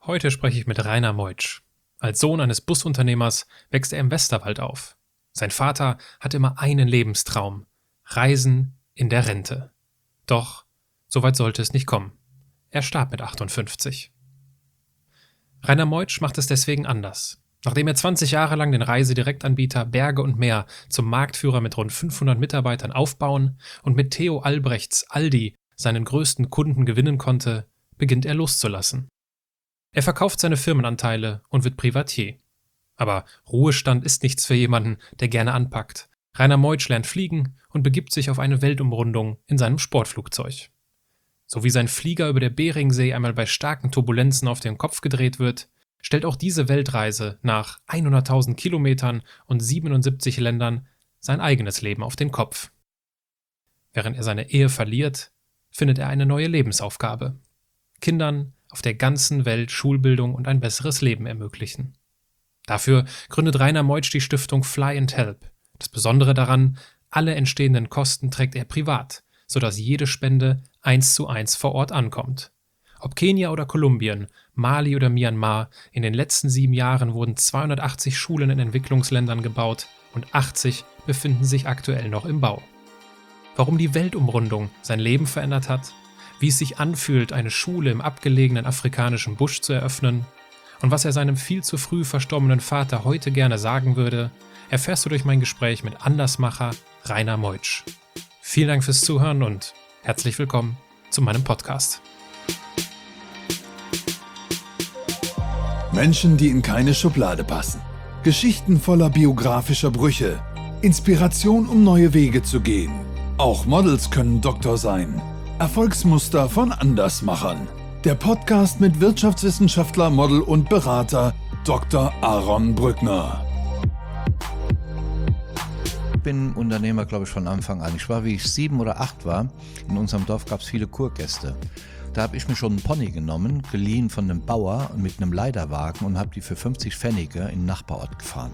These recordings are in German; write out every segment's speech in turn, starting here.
Heute spreche ich mit Rainer Meutsch. Als Sohn eines Busunternehmers wächst er im Westerwald auf. Sein Vater hatte immer einen Lebenstraum: Reisen in der Rente. Doch so weit sollte es nicht kommen. Er starb mit 58. Rainer Meutsch macht es deswegen anders. Nachdem er 20 Jahre lang den Reisedirektanbieter Berge und Meer zum Marktführer mit rund 500 Mitarbeitern aufbauen und mit Theo Albrechts Aldi seinen größten Kunden gewinnen konnte, beginnt er loszulassen. Er verkauft seine Firmenanteile und wird Privatier. Aber Ruhestand ist nichts für jemanden, der gerne anpackt. Rainer Meutsch lernt fliegen und begibt sich auf eine Weltumrundung in seinem Sportflugzeug. So wie sein Flieger über der Beringsee einmal bei starken Turbulenzen auf den Kopf gedreht wird, stellt auch diese Weltreise nach 100.000 Kilometern und 77 Ländern sein eigenes Leben auf den Kopf. Während er seine Ehe verliert, findet er eine neue Lebensaufgabe: Kindern auf der ganzen Welt Schulbildung und ein besseres Leben ermöglichen. Dafür gründet Rainer Meutsch die Stiftung Fly and Help. Das Besondere daran: alle entstehenden Kosten trägt er privat, sodass jede Spende 1:1 vor Ort ankommt. Ob Kenia oder Kolumbien, Mali oder Myanmar, in den letzten 7 Jahren wurden 280 Schulen in Entwicklungsländern gebaut und 80 befinden sich aktuell noch im Bau. Warum die Weltumrundung sein Leben verändert hat, wie es sich anfühlt, eine Schule im abgelegenen afrikanischen Busch zu eröffnen und was er seinem viel zu früh verstorbenen Vater heute gerne sagen würde, erfährst du durch mein Gespräch mit Andersmacher Rainer Meutsch. Vielen Dank fürs Zuhören und herzlich willkommen zu meinem Podcast. Menschen, die in keine Schublade passen. Geschichten voller biografischer Brüche. Inspiration, um neue Wege zu gehen. Auch Models können Doktor sein. Erfolgsmuster von Andersmachern. Der Podcast mit Wirtschaftswissenschaftler, Model und Berater Dr. Aaron Brückner. Ich bin Unternehmer, glaube ich, von Anfang an. Ich war, wie ich 7 oder 8 war, in unserem Dorf gab es viele Kurgäste. Da habe ich mir schon einen Pony genommen, geliehen von einem Bauer mit einem Leiterwagen und habe die für 50 Pfennige in den Nachbarort gefahren.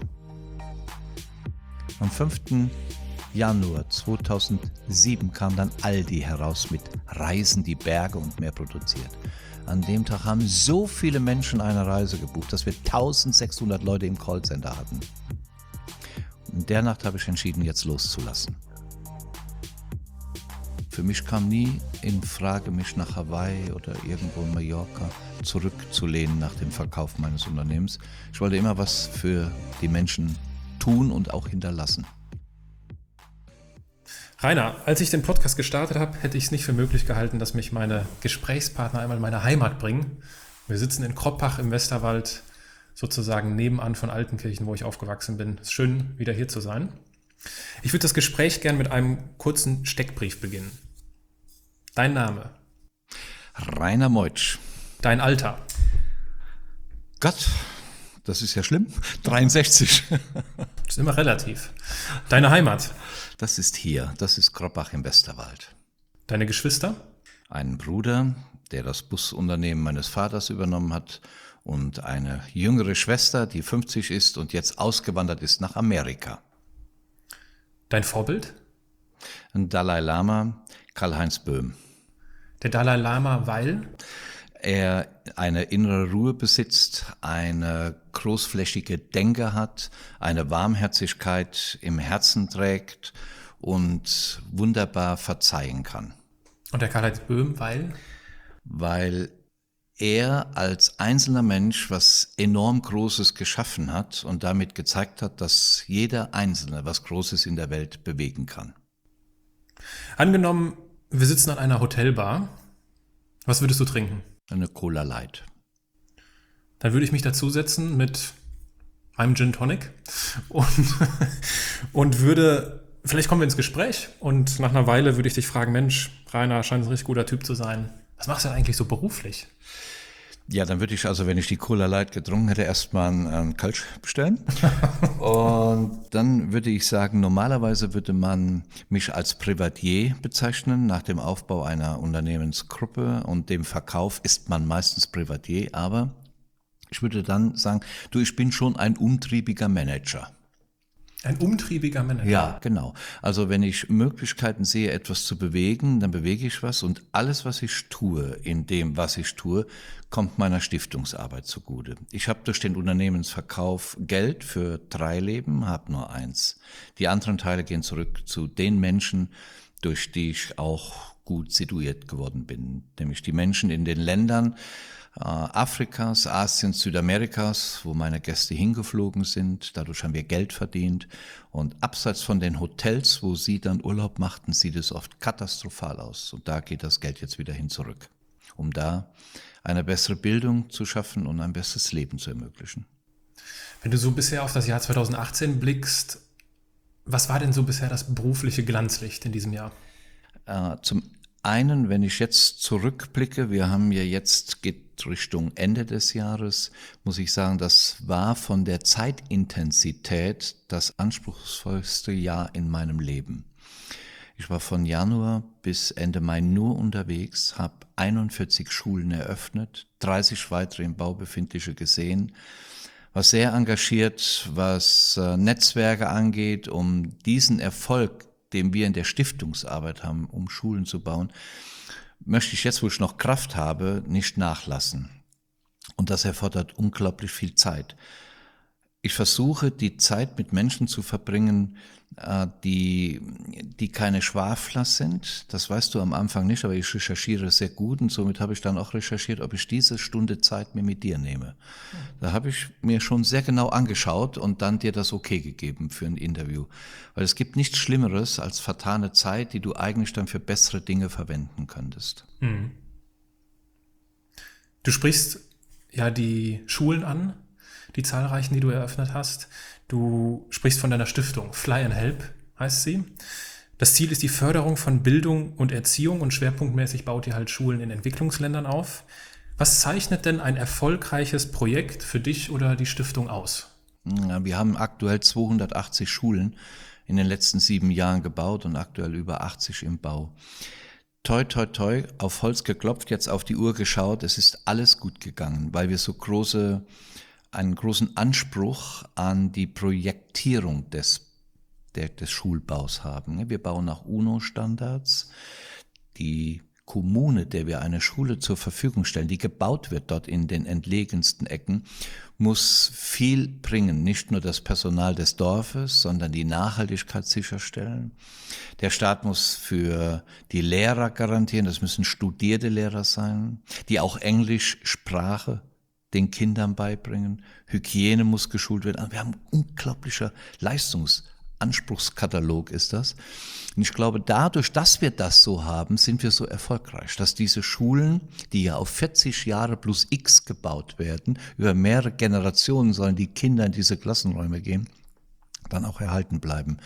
Am 5. Januar 2007 kam dann Aldi heraus mit Reisen, die Berge und Meer produziert. An dem Tag haben so viele Menschen eine Reise gebucht, dass wir 1600 Leute im Callcenter hatten. In der Nacht habe ich entschieden, jetzt loszulassen. Für mich kam nie in Frage, mich nach Hawaii oder irgendwo in Mallorca zurückzulehnen nach dem Verkauf meines Unternehmens. Ich wollte immer was für die Menschen tun und auch hinterlassen. Rainer, als ich den Podcast gestartet habe, hätte ich es nicht für möglich gehalten, dass mich meine Gesprächspartner einmal in meine Heimat bringen. Wir sitzen in Kroppach im Westerwald, sozusagen nebenan von Altenkirchen, wo ich aufgewachsen bin. Es ist schön, wieder hier zu sein. Ich würde das Gespräch gern mit einem kurzen Steckbrief beginnen. Dein Name? Rainer Meutsch. Dein Alter? Gott, das ist ja schlimm. 63. Das ist immer relativ. Deine Heimat? Das ist hier, das ist Kroppach im Westerwald. Deine Geschwister? Einen Bruder, der das Busunternehmen meines Vaters übernommen hat, und eine jüngere Schwester, die 50 ist und jetzt ausgewandert ist nach Amerika. Dein Vorbild? Ein Dalai Lama, Karl-Heinz Böhm. Der Dalai Lama, weil? Er eine innere Ruhe besitzt, eine großflächige Denke hat, eine Warmherzigkeit im Herzen trägt und wunderbar verzeihen kann. Und der Karl-Heinz Böhm, weil? Weil er als einzelner Mensch was enorm Großes geschaffen hat und damit gezeigt hat, dass jeder Einzelne was Großes in der Welt bewegen kann. Angenommen, wir sitzen an einer Hotelbar. Was würdest du trinken? Eine Cola Light. Dann würde ich mich dazusetzen mit einem Gin Tonic und würde, vielleicht kommen wir ins Gespräch und nach einer Weile würde ich dich fragen: Mensch, Rainer, scheint ein richtig guter Typ zu sein. Was machst du denn eigentlich so beruflich? Ja, dann würde ich also, wenn ich die Cola Light getrunken hätte, erstmal einen Kölsch bestellen. Und dann würde ich sagen, normalerweise würde man mich als Privatier bezeichnen. Nach dem Aufbau einer Unternehmensgruppe und dem Verkauf ist man meistens Privatier. Aber ich würde dann sagen, ich bin schon ein umtriebiger Manager. Ein umtriebiger Manager. Ja, genau. Also wenn ich Möglichkeiten sehe, etwas zu bewegen, dann bewege ich was und alles, was ich tue, in dem, was ich tue, kommt meiner Stiftungsarbeit zugute. Ich habe durch den Unternehmensverkauf Geld für 3 Leben, habe nur 1. Die anderen Teile gehen zurück zu den Menschen, durch die ich auch gut situiert geworden bin, nämlich die Menschen in den Ländern Afrikas, Asiens, Südamerikas, wo meine Gäste hingeflogen sind. Dadurch haben wir Geld verdient. Und abseits von den Hotels, wo sie dann Urlaub machten, sieht es oft katastrophal aus. Und da geht das Geld jetzt wieder hin zurück, um da eine bessere Bildung zu schaffen und ein besseres Leben zu ermöglichen. Wenn du so bisher auf das Jahr 2018 blickst, was war denn so bisher das berufliche Glanzlicht in diesem Jahr? Zum einen, wenn ich jetzt zurückblicke, wir haben ja jetzt, geht Richtung Ende des Jahres, muss ich sagen, das war von der Zeitintensität das anspruchsvollste Jahr in meinem Leben. Ich war von Januar bis Ende Mai nur unterwegs, habe 41 Schulen eröffnet, 30 weitere im Bau befindliche gesehen, war sehr engagiert, was Netzwerke angeht, um diesen Erfolg, den wir in der Stiftungsarbeit haben, um Schulen zu bauen, möchte ich jetzt, wo ich noch Kraft habe, nicht nachlassen. Und das erfordert unglaublich viel Zeit. Ich versuche, die Zeit mit Menschen zu verbringen, die keine Schwafler sind. Das weißt du am Anfang nicht, aber ich recherchiere sehr gut und somit habe ich dann auch recherchiert, ob ich diese Stunde Zeit mir mit dir nehme. Da habe ich mir schon sehr genau angeschaut und dann dir das Okay gegeben für ein Interview. Weil es gibt nichts Schlimmeres als vertane Zeit, die du eigentlich dann für bessere Dinge verwenden könntest. Mhm. Du sprichst ja die Schulen an, die zahlreichen, die du eröffnet hast. Du sprichst von deiner Stiftung, Fly and Help heißt sie. Das Ziel ist die Förderung von Bildung und Erziehung und schwerpunktmäßig baut ihr halt Schulen in Entwicklungsländern auf. Was zeichnet denn ein erfolgreiches Projekt für dich oder die Stiftung aus? Ja, wir haben aktuell 280 Schulen in den letzten 7 Jahren gebaut und aktuell über 80 im Bau. Toi, toi, toi, auf Holz geklopft, jetzt auf die Uhr geschaut, es ist alles gut gegangen, weil wir so einen großen Anspruch an die Projektierung des Schulbaus haben. Wir bauen nach UNO-Standards. Die Kommune, der wir eine Schule zur Verfügung stellen, die gebaut wird dort in den entlegensten Ecken, muss viel bringen. Nicht nur das Personal des Dorfes, sondern die Nachhaltigkeit sicherstellen. Der Staat muss für die Lehrer garantieren, das müssen studierte Lehrer sein, die auch Englischsprache den Kindern beibringen. Hygiene muss geschult werden. Wir haben einen unglaublichen Leistungsanspruchskatalog ist das. Und ich glaube, dadurch, dass wir das so haben, sind wir so erfolgreich, dass diese Schulen, die ja auf 40 Jahre plus X gebaut werden, über mehrere Generationen sollen die Kinder in diese Klassenräume gehen, dann auch erhalten bleiben.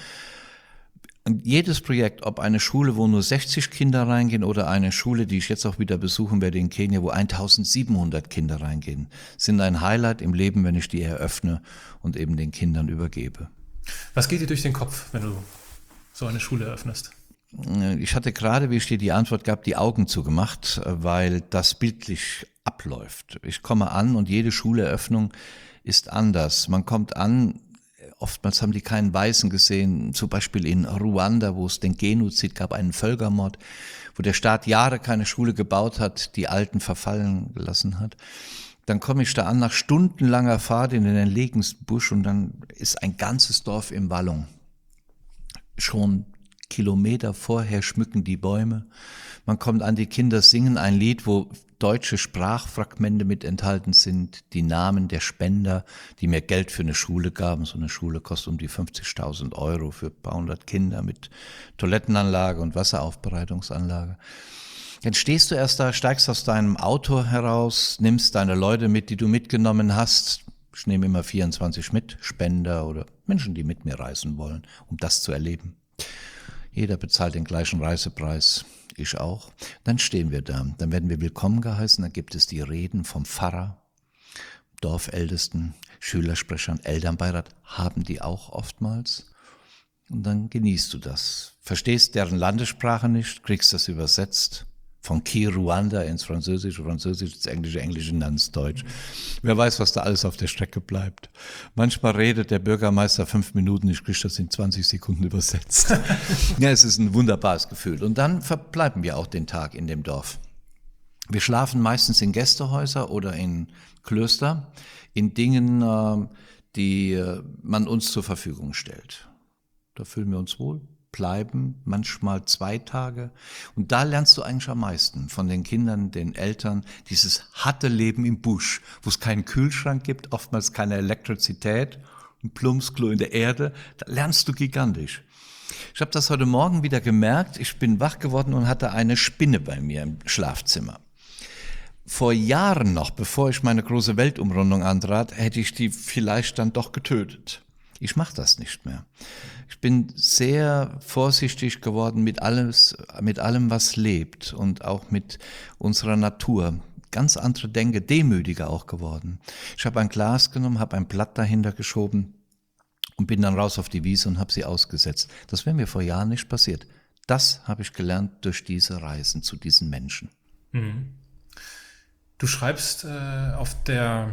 Und jedes Projekt, ob eine Schule, wo nur 60 Kinder reingehen oder eine Schule, die ich jetzt auch wieder besuchen werde in Kenia, wo 1700 Kinder reingehen, sind ein Highlight im Leben, wenn ich die eröffne und eben den Kindern übergebe. Was geht dir durch den Kopf, wenn du so eine Schule eröffnest? Ich hatte gerade, wie ich dir die Antwort gab, die Augen zugemacht, weil das bildlich abläuft. Ich komme an und jede Schuleröffnung ist anders. Man kommt an, oftmals haben die keinen Weißen gesehen, zum Beispiel in Ruanda, wo es den Genozid gab, einen Völkermord, wo der Staat Jahre keine Schule gebaut hat, die Alten verfallen gelassen hat. Dann komme ich da an nach stundenlanger Fahrt in den entlegensten Busch und dann ist ein ganzes Dorf im Wallung. Schon Kilometer vorher schmücken die Bäume. Man kommt an, die Kinder singen ein Lied, wo deutsche Sprachfragmente mit enthalten sind, die Namen der Spender, die mir Geld für eine Schule gaben. So eine Schule kostet um die 50.000 Euro für ein paar hundert Kinder mit Toilettenanlage und Wasseraufbereitungsanlage. Dann stehst du erst da, steigst aus deinem Auto heraus, nimmst deine Leute mit, die du mitgenommen hast. Ich nehme immer 24 mit, Spender oder Menschen, die mit mir reisen wollen, um das zu erleben. Jeder bezahlt den gleichen Reisepreis, ich auch. Dann stehen wir da, dann werden wir willkommen geheißen, dann gibt es die Reden vom Pfarrer, Dorfältesten, Schülersprechern, Elternbeirat, haben die auch oftmals. Und dann genießt du das. Verstehst deren Landessprache nicht, kriegst das übersetzt Von Kiruanda ins Französische, Französisch ins Englische, Englische ins Deutsch. Wer weiß, was da alles auf der Strecke bleibt. Manchmal redet der Bürgermeister 5 Minuten, ich kriege das in 20 Sekunden übersetzt. Ja, es ist ein wunderbares Gefühl. Und dann verbleiben wir auch den Tag in dem Dorf. Wir schlafen meistens in Gästehäuser oder in Klöster, in Dingen, die man uns zur Verfügung stellt. Da fühlen wir uns wohl, bleiben manchmal 2 Tage. Und da lernst du eigentlich am meisten von den Kindern, den Eltern, dieses harte Leben im Busch, wo es keinen Kühlschrank gibt, oftmals keine Elektrizität, ein Plumpsklo in der Erde. Da lernst du gigantisch. Ich habe das heute Morgen wieder gemerkt. Ich bin wach geworden und hatte eine Spinne bei mir im Schlafzimmer. Vor Jahren noch, bevor ich meine große Weltumrundung antrat, hätte ich die vielleicht dann doch getötet. Ich mache das nicht mehr. Ich bin sehr vorsichtig geworden mit allem, was lebt und auch mit unserer Natur. Ganz andere Denke, demütiger auch geworden. Ich habe ein Glas genommen, habe ein Blatt dahinter geschoben und bin dann raus auf die Wiese und habe sie ausgesetzt. Das wäre mir vor Jahren nicht passiert. Das habe ich gelernt durch diese Reisen zu diesen Menschen. Mhm. Du schreibst auf der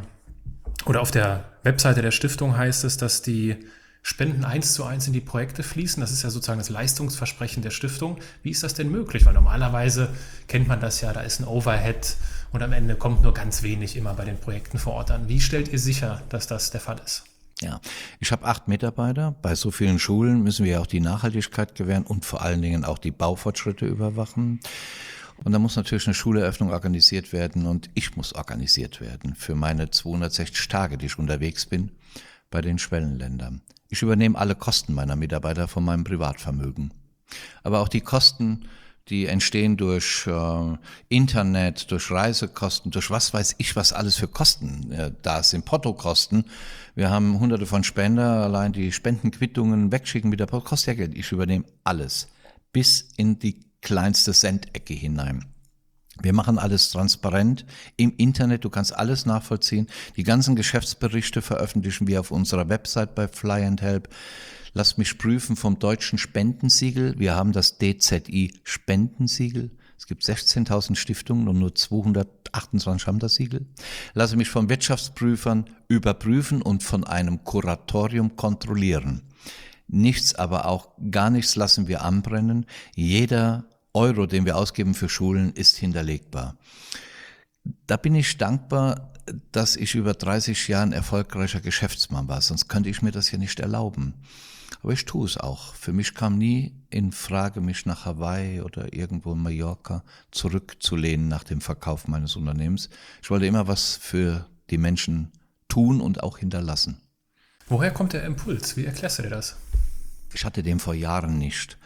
Webseite der Stiftung heißt es, dass die Spenden 1:1 in die Projekte fließen. Das ist ja sozusagen das Leistungsversprechen der Stiftung. Wie ist das denn möglich? Weil normalerweise kennt man das ja, da ist ein Overhead und am Ende kommt nur ganz wenig immer bei den Projekten vor Ort an. Wie stellt ihr sicher, dass das der Fall ist? Ja, ich habe 8 Mitarbeiter. Bei so vielen Schulen müssen wir auch die Nachhaltigkeit gewähren und vor allen Dingen auch die Baufortschritte überwachen. Und da muss natürlich eine Schuleröffnung organisiert werden und ich muss organisiert werden für meine 260 Tage, die ich unterwegs bin bei den Schwellenländern. Ich übernehme alle Kosten meiner Mitarbeiter von meinem Privatvermögen. Aber auch die Kosten, die entstehen durch Internet, durch Reisekosten, durch was weiß ich, was alles für Kosten da sind, Portokosten. Wir haben hunderte von Spender, allein die Spendenquittungen wegschicken mit der Post, kostet ja Geld. Ich übernehme alles, bis in die kleinste Centecke hinein. Wir machen alles transparent im Internet, du kannst alles nachvollziehen. Die ganzen Geschäftsberichte veröffentlichen wir auf unserer Website bei Fly and Help. Lass mich prüfen vom deutschen Spendensiegel. Wir haben das DZI Spendensiegel. Es gibt 16.000 Stiftungen und nur 228 haben das Siegel. Lasse mich von Wirtschaftsprüfern überprüfen und von einem Kuratorium kontrollieren. Nichts, aber auch gar nichts lassen wir anbrennen. Jeder Euro, den wir ausgeben für Schulen, ist hinterlegbar. Da bin ich dankbar, dass ich über 30 Jahre ein erfolgreicher Geschäftsmann war, sonst könnte ich mir das ja nicht erlauben. Aber ich tue es auch. Für mich kam nie in Frage, mich nach Hawaii oder irgendwo in Mallorca zurückzulehnen nach dem Verkauf meines Unternehmens. Ich wollte immer was für die Menschen tun und auch hinterlassen. Woher kommt der Impuls? Wie erklärst du dir das? Ich hatte den vor Jahren nicht.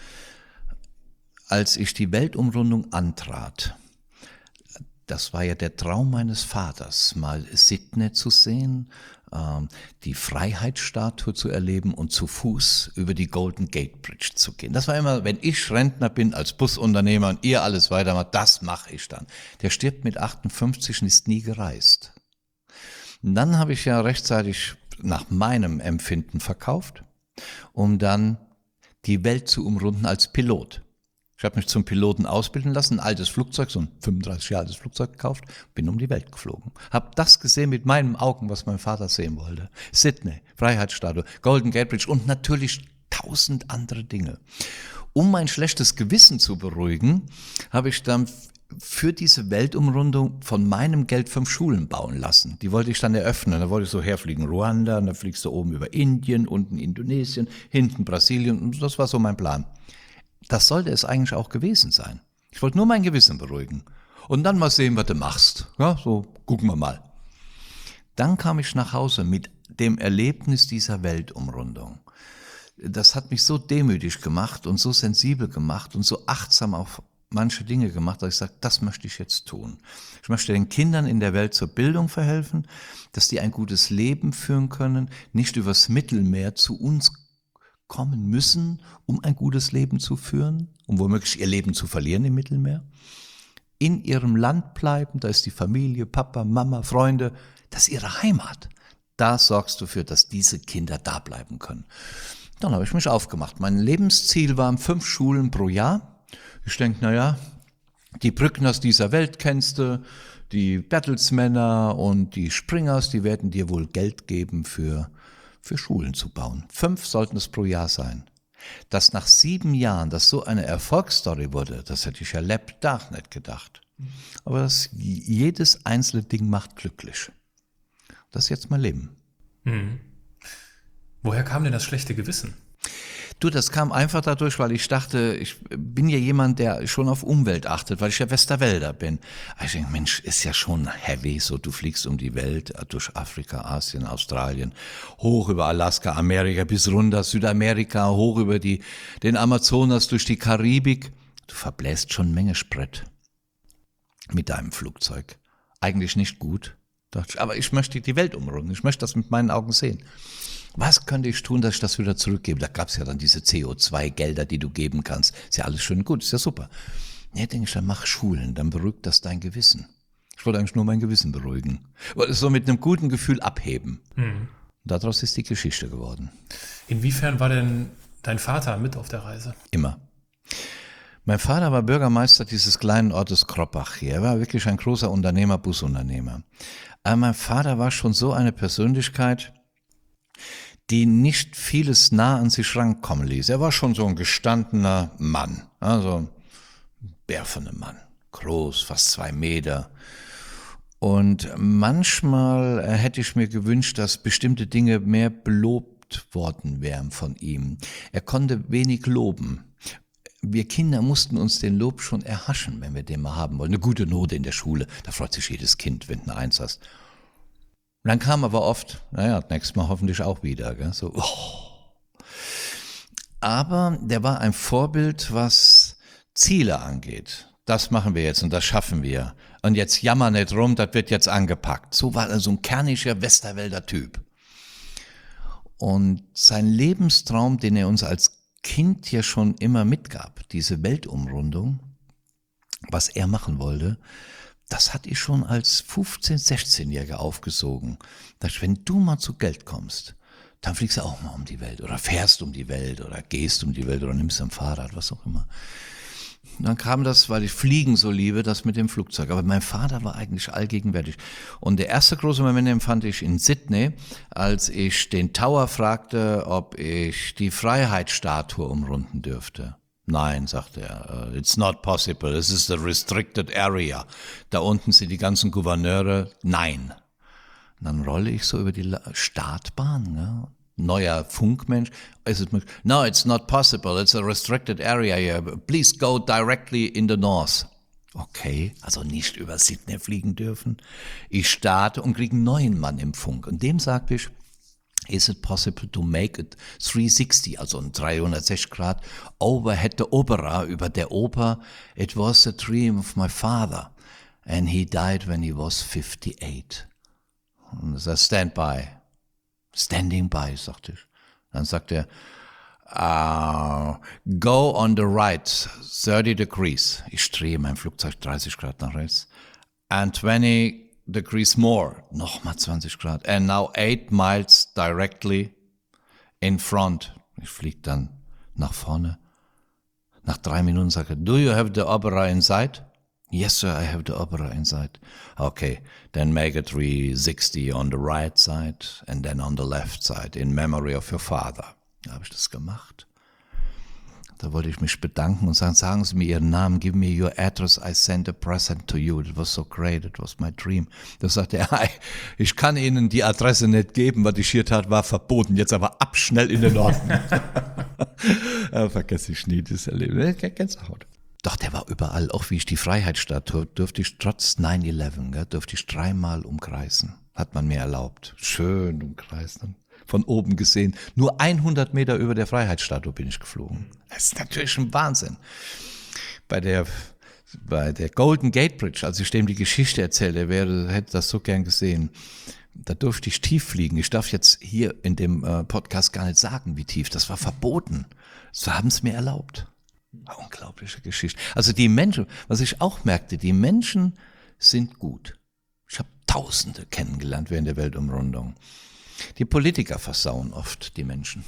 Als ich die Weltumrundung antrat, das war ja der Traum meines Vaters, mal Sydney zu sehen, die Freiheitsstatue zu erleben und zu Fuß über die Golden Gate Bridge zu gehen. Das war immer, wenn ich Rentner bin als Busunternehmer und ihr alles weitermacht, das mache ich dann. Der stirbt mit 58 und ist nie gereist. Und dann habe ich ja rechtzeitig nach meinem Empfinden verkauft, um dann die Welt zu umrunden als Pilot. Ich habe mich zum Piloten ausbilden lassen, ein altes Flugzeug, so ein 35 Jahre altes Flugzeug gekauft, bin um die Welt geflogen. Habe das gesehen mit meinen Augen, was mein Vater sehen wollte. Sydney, Freiheitsstatue, Golden Gate Bridge und natürlich 1000 andere Dinge. Um mein schlechtes Gewissen zu beruhigen, habe ich dann für diese Weltumrundung von meinem Geld 5 Schulen bauen lassen. Die wollte ich dann eröffnen. Da wollte ich so herfliegen, Ruanda, und dann fliegst du oben über Indien, unten Indonesien, hinten Brasilien. Und das war so mein Plan. Das sollte es eigentlich auch gewesen sein. Ich wollte nur mein Gewissen beruhigen. Und dann mal sehen, was du machst. Ja, so gucken wir mal. Dann kam ich nach Hause mit dem Erlebnis dieser Weltumrundung. Das hat mich so demütig gemacht und so sensibel gemacht und so achtsam auf manche Dinge gemacht, dass ich sage, das möchte ich jetzt tun. Ich möchte den Kindern in der Welt zur Bildung verhelfen, dass die ein gutes Leben führen können, nicht übers Mittelmeer zu uns kommen müssen, um ein gutes Leben zu führen, um womöglich ihr Leben zu verlieren im Mittelmeer. In ihrem Land bleiben, da ist die Familie, Papa, Mama, Freunde, das ist ihre Heimat. Da sorgst du für, dass diese Kinder da bleiben können. Dann habe ich mich aufgemacht. Mein Lebensziel waren 5 Schulen pro Jahr. Ich denke, naja, Die Brückners dieser Welt kennst du, die Bertelsmänner und die Springers, die werden dir wohl Geld geben für Schulen zu bauen. 5 sollten es pro Jahr sein. Dass nach 7 Jahren das so eine Erfolgsstory wurde, das hätte ich ja lebtag nicht gedacht. Aber jedes einzelne Ding macht glücklich. Das ist jetzt mein Leben. Woher kam denn das schlechte Gewissen? Du, das kam einfach dadurch, weil ich dachte, ich bin ja jemand, der schon auf Umwelt achtet, weil ich ja Westerwälder bin. Ich denke, Mensch, ist ja schon heavy, so du fliegst um die Welt, durch Afrika, Asien, Australien, hoch über Alaska, Amerika bis runter, Südamerika, hoch über den Amazonas, durch die Karibik. Du verbläst schon Menge Sprit mit deinem Flugzeug. Eigentlich nicht gut, dachte ich, aber ich möchte die Welt umrunden, ich möchte das mit meinen Augen sehen. Was könnte ich tun, dass ich das wieder zurückgebe? Da gab es ja dann diese CO2-Gelder, die du geben kannst. Ist ja alles schön und gut, ist ja super. Ja, denke ich, dann mach Schulen, dann beruhigt das dein Gewissen. Ich wollte eigentlich nur mein Gewissen beruhigen. Wollte es so mit einem guten Gefühl abheben. Und daraus ist die Geschichte geworden. Inwiefern war denn dein Vater mit auf der Reise? Immer. Mein Vater war Bürgermeister dieses kleinen Ortes Kroppach hier. Er war wirklich ein großer Unternehmer, Busunternehmer. Aber mein Vater war schon so eine Persönlichkeit, die nicht vieles nah an sich rankommen ließ. Er war schon so ein gestandener Mann, also ein bärferner Mann, groß, fast 2 Meter. Und manchmal hätte ich mir gewünscht, dass bestimmte Dinge mehr belobt worden wären von ihm. Er konnte wenig loben. Wir Kinder mussten uns den Lob schon erhaschen, wenn wir den mal haben wollen. Eine gute Note in der Schule, da freut sich jedes Kind, wenn du eine 1 hast. Und dann kam aber oft, nächstes Mal hoffentlich auch wieder, gell? So, oh. Aber der war ein Vorbild, was Ziele angeht. Das machen wir jetzt und das schaffen wir. Und jetzt jammer nicht rum, das wird jetzt angepackt. So war er so ein kerniger Westerwälder Typ. Und sein Lebenstraum, den er uns als Kind ja schon immer mitgab, diese Weltumrundung, was er machen wollte, das hatte ich schon als 15-, 16-Jähriger aufgesogen. Dass wenn du mal zu Geld kommst, dann fliegst du auch mal um die Welt oder fährst um die Welt oder gehst um die Welt oder nimmst ein Fahrrad, was auch immer. Und dann kam das, weil ich Fliegen so liebe, das mit dem Flugzeug. Aber mein Vater war eigentlich allgegenwärtig. Und der erste große Moment empfand ich in Sydney, als ich den Tower fragte, ob ich die Freiheitsstatue umrunden dürfte. Nein, sagte er, it's not possible, this is a restricted area. Da unten sind die ganzen Gouverneure, nein. Und dann rolle ich so über die Startbahn, ne? Neuer Funkmensch. No, it's not possible, it's a restricted area here. Please go directly in the north. Okay, also nicht über Sydney fliegen dürfen. Ich starte und kriege einen neuen Mann im Funk. Und dem sagte ich, is it possible to make it 360, also ein 360 Grad, overhead the opera, über der Oper. It was the dream of my father. And he died when he was 58. Und er sagt, standing by, sagte ich. Dann sagt er, go on the right, 30 degrees. Ich drehe mein Flugzeug 30 Grad nach rechts. And 20 degrees more, nochmal 20 Grad. And now 8 miles directly in front. Ich fliege dann nach vorne. Nach 3 Minuten sage ich, do you have the opera inside? Yes, sir, I have the opera inside. Okay, then make a 360 on the right side and then on the left side in memory of your father. Da habe ich das gemacht. Da wollte ich mich bedanken und sagen, sagen Sie mir Ihren Namen, give me your address, I send a present to you. It was so great, it was my dream. Da sagte er, ich kann Ihnen die Adresse nicht geben, was ich hier tat, war verboten. Jetzt aber ab schnell in den Norden. Vergesse ich nie, das Erleben. Gänsehaut. Doch, der war überall, auch wie ich die Freiheitsstatue, durfte ich trotz 9/11, durfte ich 3-mal umkreisen. Hat man mir erlaubt. Schön umkreisen. Von oben gesehen. Nur 100 Meter über der Freiheitsstatue bin ich geflogen. Das ist natürlich ein Wahnsinn. Bei der Golden Gate Bridge, als ich dem die Geschichte erzählte, hätte das so gern gesehen. Da durfte ich tief fliegen. Ich darf jetzt hier in dem Podcast gar nicht sagen, wie tief. Das war verboten. So haben es mir erlaubt. Unglaubliche Geschichte. Also die Menschen, was ich auch merkte, die Menschen sind gut. Ich habe Tausende kennengelernt während der Weltumrundung. Die Politiker versauen oft die Menschen.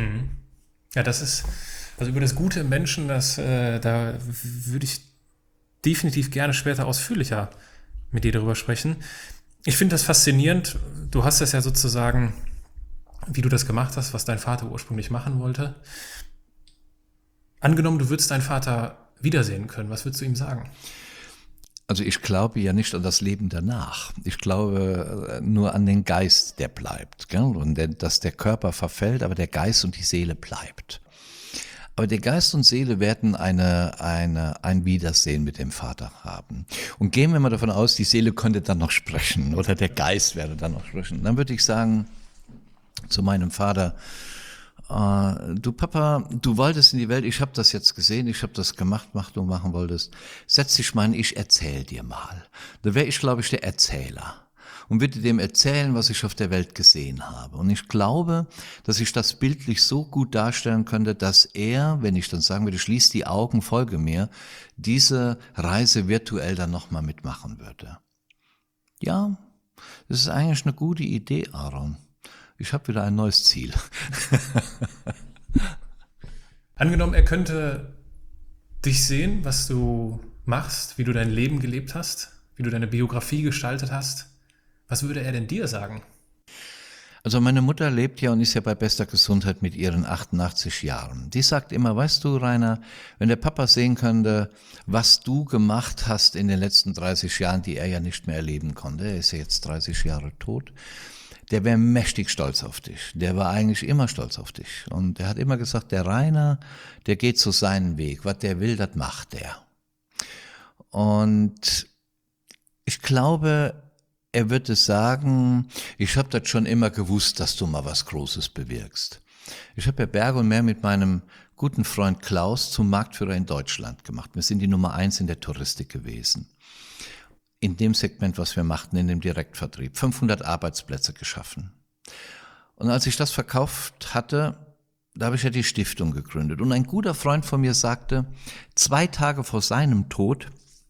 Ja, das ist, also über das Gute im Menschen, da würde ich definitiv gerne später ausführlicher mit dir darüber sprechen. Ich finde das faszinierend. Du hast das ja sozusagen, wie du das gemacht hast, was dein Vater ursprünglich machen wollte. Angenommen, du würdest deinen Vater wiedersehen können. Was würdest du ihm sagen? Also ich glaube ja nicht an das Leben danach. Ich glaube nur an den Geist, der bleibt. Gell? Und dass der Körper verfällt, aber der Geist und die Seele bleibt. Aber der Geist und Seele werden ein Wiedersehen mit dem Vater haben. Und gehen wir mal davon aus, die Seele könnte dann noch sprechen oder der Geist werde dann noch sprechen. Dann würde ich sagen zu meinem Vater, du Papa, du wolltest in die Welt, ich habe das jetzt gesehen, ich habe das gemacht, was du machen wolltest. Setz dich mal hin, ich erzähl dir mal. Da wäre ich, glaube ich, der Erzähler. Und würde dem erzählen, was ich auf der Welt gesehen habe. Und ich glaube, dass ich das bildlich so gut darstellen könnte, dass er, wenn ich dann sagen würde, schließ die Augen, folge mir, diese Reise virtuell dann nochmal mitmachen würde. Ja, das ist eigentlich eine gute Idee, Aaron. Ich habe wieder ein neues Ziel. Angenommen, er könnte dich sehen, was du machst, wie du dein Leben gelebt hast, wie du deine Biografie gestaltet hast. Was würde er denn dir sagen? Also meine Mutter lebt ja und ist ja bei bester Gesundheit mit ihren 88 Jahren. Die sagt immer, weißt du, Rainer, wenn der Papa sehen könnte, was du gemacht hast in den letzten 30 Jahren, die er ja nicht mehr erleben konnte, er ist ja jetzt 30 Jahre tot, der wäre mächtig stolz auf dich. Der war eigentlich immer stolz auf dich. Und er hat immer gesagt, der Rainer, der geht so seinen Weg. Was der will, das macht der. Und ich glaube, er würde sagen, ich habe das schon immer gewusst, dass du mal was Großes bewirkst. Ich habe ja Berg und Meer mit meinem guten Freund Klaus zum Marktführer in Deutschland gemacht. Wir sind die Nummer 1 in der Touristik gewesen. In dem Segment, was wir machten, in dem Direktvertrieb. 500 Arbeitsplätze geschaffen. Und als ich das verkauft hatte, da habe ich ja die Stiftung gegründet. Und ein guter Freund von mir sagte, 2 Tage vor seinem Tod,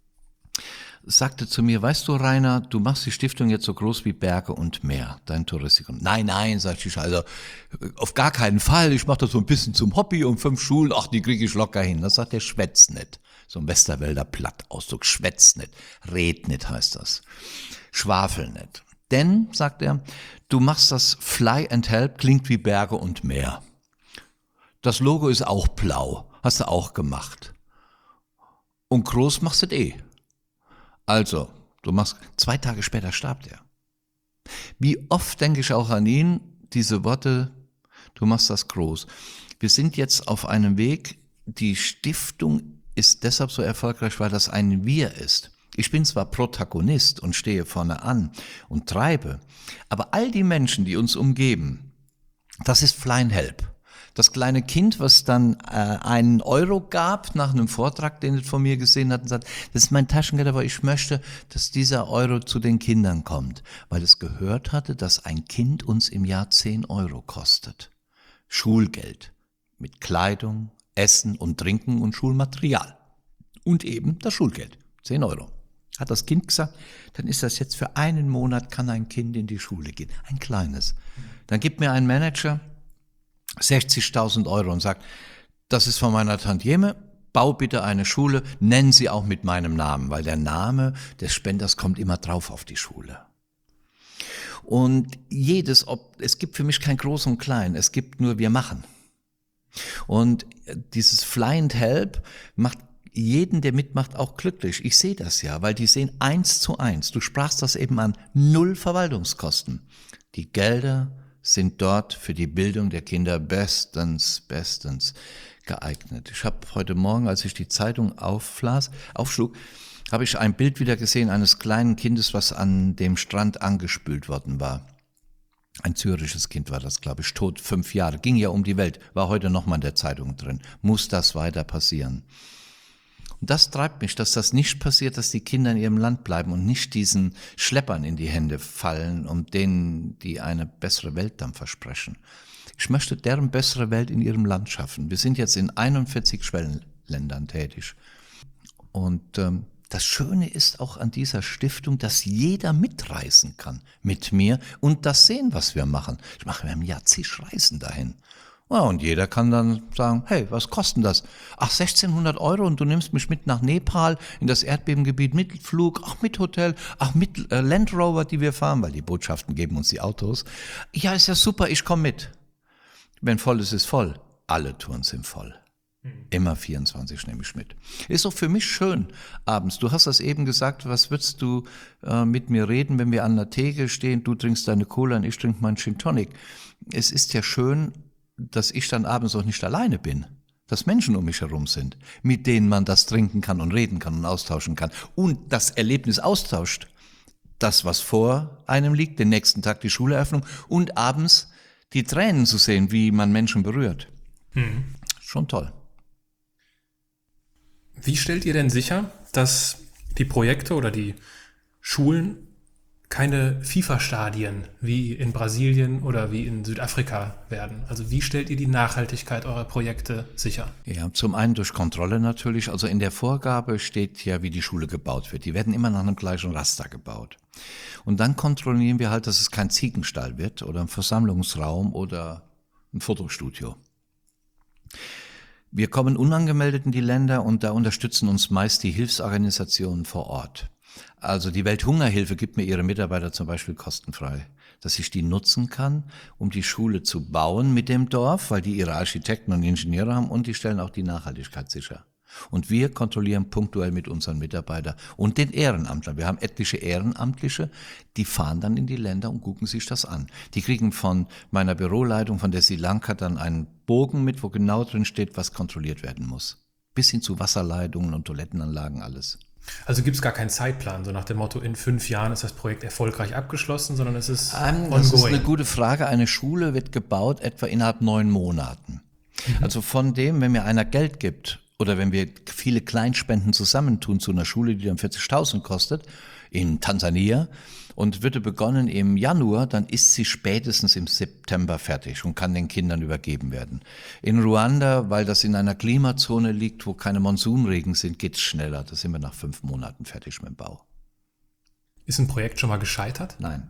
sagte zu mir, weißt du, Rainer, du machst die Stiftung jetzt so groß wie Berge und Meer, dein Touristikum. Nein, sagte ich, also auf gar keinen Fall, ich mache das so ein bisschen zum Hobby und 5 Schulen, ach, die kriege ich locker hin. Das sagt der schwätz nicht. So ein Westerwälder Plattausdruck, schwätz nicht, red nicht heißt das, schwafel nicht. Denn, sagt er, du machst das Fly and Help, klingt wie Berge und Meer. Das Logo ist auch blau, hast du auch gemacht. Und groß machst du das Also, 2 Tage später starb er. Wie oft denke ich auch an ihn, diese Worte, du machst das groß. Wir sind jetzt auf einem Weg, die Stiftung ist deshalb so erfolgreich, weil das ein Wir ist. Ich bin zwar Protagonist und stehe vorne an und treibe, aber all die Menschen, die uns umgeben, das ist Fly and Help. Das kleine Kind, was dann 1 Euro gab nach einem Vortrag, den es von mir gesehen hat und sagt, das ist mein Taschengeld, aber ich möchte, dass dieser Euro zu den Kindern kommt, weil es gehört hatte, dass ein Kind uns im Jahr 10 Euro kostet. Schulgeld mit Kleidung, Essen und Trinken und Schulmaterial. Und eben das Schulgeld, 10 Euro. Hat das Kind gesagt, dann ist das jetzt für 1 Monat, kann ein Kind in die Schule gehen. Ein kleines. Dann gibt mir ein Manager 60.000 Euro und sagt, das ist von meiner Tantieme, bau bitte eine Schule, nennen Sie auch mit meinem Namen, weil der Name des Spenders kommt immer drauf auf die Schule. Und es gibt für mich kein Groß und Klein, es gibt nur wir machen. Und dieses Fly and Help macht jeden, der mitmacht, auch glücklich. Ich sehe das ja, weil die sehen 1:1. Du sprachst das eben an, 0 Verwaltungskosten. Die Gelder sind dort für die Bildung der Kinder bestens geeignet. Ich habe heute Morgen, als ich die Zeitung aufschlug, habe ich ein Bild wieder gesehen eines kleinen Kindes, was an dem Strand angespült worden war. Ein syrisches Kind war das, glaube ich, tot, 5 Jahre, ging ja um die Welt, war heute nochmal in der Zeitung drin. Muss das weiter passieren? Und das treibt mich, dass das nicht passiert, dass die Kinder in ihrem Land bleiben und nicht diesen Schleppern in die Hände fallen, um denen, die eine bessere Welt dann versprechen. Ich möchte deren bessere Welt in ihrem Land schaffen. Wir sind jetzt in 41 Schwellenländern tätig. Und das Schöne ist auch an dieser Stiftung, dass jeder mitreisen kann mit mir und das sehen, was wir machen. Ich mache im Jahr zig Reisen dahin. Ja, und jeder kann dann sagen, hey, was kostet das? Ach, 1.600 Euro und du nimmst mich mit nach Nepal in das Erdbebengebiet mit Flug, ach, mit Hotel, ach, mit Land Rover, die wir fahren, weil die Botschaften geben uns die Autos. Ja, ist ja super, ich komme mit. Wenn voll ist, ist voll. Alle Touren sind voll. Immer 24 nehme ich mit. Ist auch für mich schön abends. Du hast das eben gesagt, was würdest du mit mir reden, wenn wir an der Theke stehen, du trinkst deine Cola und ich trinke meinen Gin Tonic. Es ist ja schön, dass ich dann abends auch nicht alleine bin, dass Menschen um mich herum sind, mit denen man das trinken kann und reden kann und austauschen kann und das Erlebnis austauscht. Das, was vor einem liegt, den nächsten Tag die Schuleröffnung und abends die Tränen zu sehen, wie man Menschen berührt. Schon toll. Wie stellt ihr denn sicher, dass die Projekte oder die Schulen keine FIFA-Stadien wie in Brasilien oder wie in Südafrika werden? Also wie stellt ihr die Nachhaltigkeit eurer Projekte sicher? Ja, zum einen durch Kontrolle natürlich. Also in der Vorgabe steht ja, wie die Schule gebaut wird. Die werden immer nach einem gleichen Raster gebaut. Und dann kontrollieren wir halt, dass es kein Ziegenstall wird oder ein Versammlungsraum oder ein Fotostudio. Wir kommen unangemeldet in die Länder und da unterstützen uns meist die Hilfsorganisationen vor Ort. Also die Welthungerhilfe gibt mir ihre Mitarbeiter zum Beispiel kostenfrei, dass ich die nutzen kann, um die Schule zu bauen mit dem Dorf, weil die ihre Architekten und Ingenieure haben und die stellen auch die Nachhaltigkeit sicher. Und wir kontrollieren punktuell mit unseren Mitarbeitern und den Ehrenamtlern. Wir haben etliche Ehrenamtliche, die fahren dann in die Länder und gucken sich das an. Die kriegen von meiner Büroleitung, von der Sri Lanka, dann einen Bogen mit, wo genau drin steht, was kontrolliert werden muss. Bis hin zu Wasserleitungen und Toilettenanlagen, alles. Also gibt es gar keinen Zeitplan, so nach dem Motto, in 5 Jahren ist das Projekt erfolgreich abgeschlossen, sondern es ist ongoing. Das ist eine gute Frage. Eine Schule wird gebaut etwa innerhalb 9 Monaten. Also von dem, wenn mir einer Geld gibt oder wenn wir viele Kleinspenden zusammentun zu einer Schule, die dann 40.000 kostet, in Tansania, und würde begonnen im Januar, dann ist sie spätestens im September fertig und kann den Kindern übergeben werden. In Ruanda, weil das in einer Klimazone liegt, wo keine Monsunregen sind, geht's schneller. Da sind wir nach 5 Monaten fertig mit dem Bau. Ist ein Projekt schon mal gescheitert? Nein.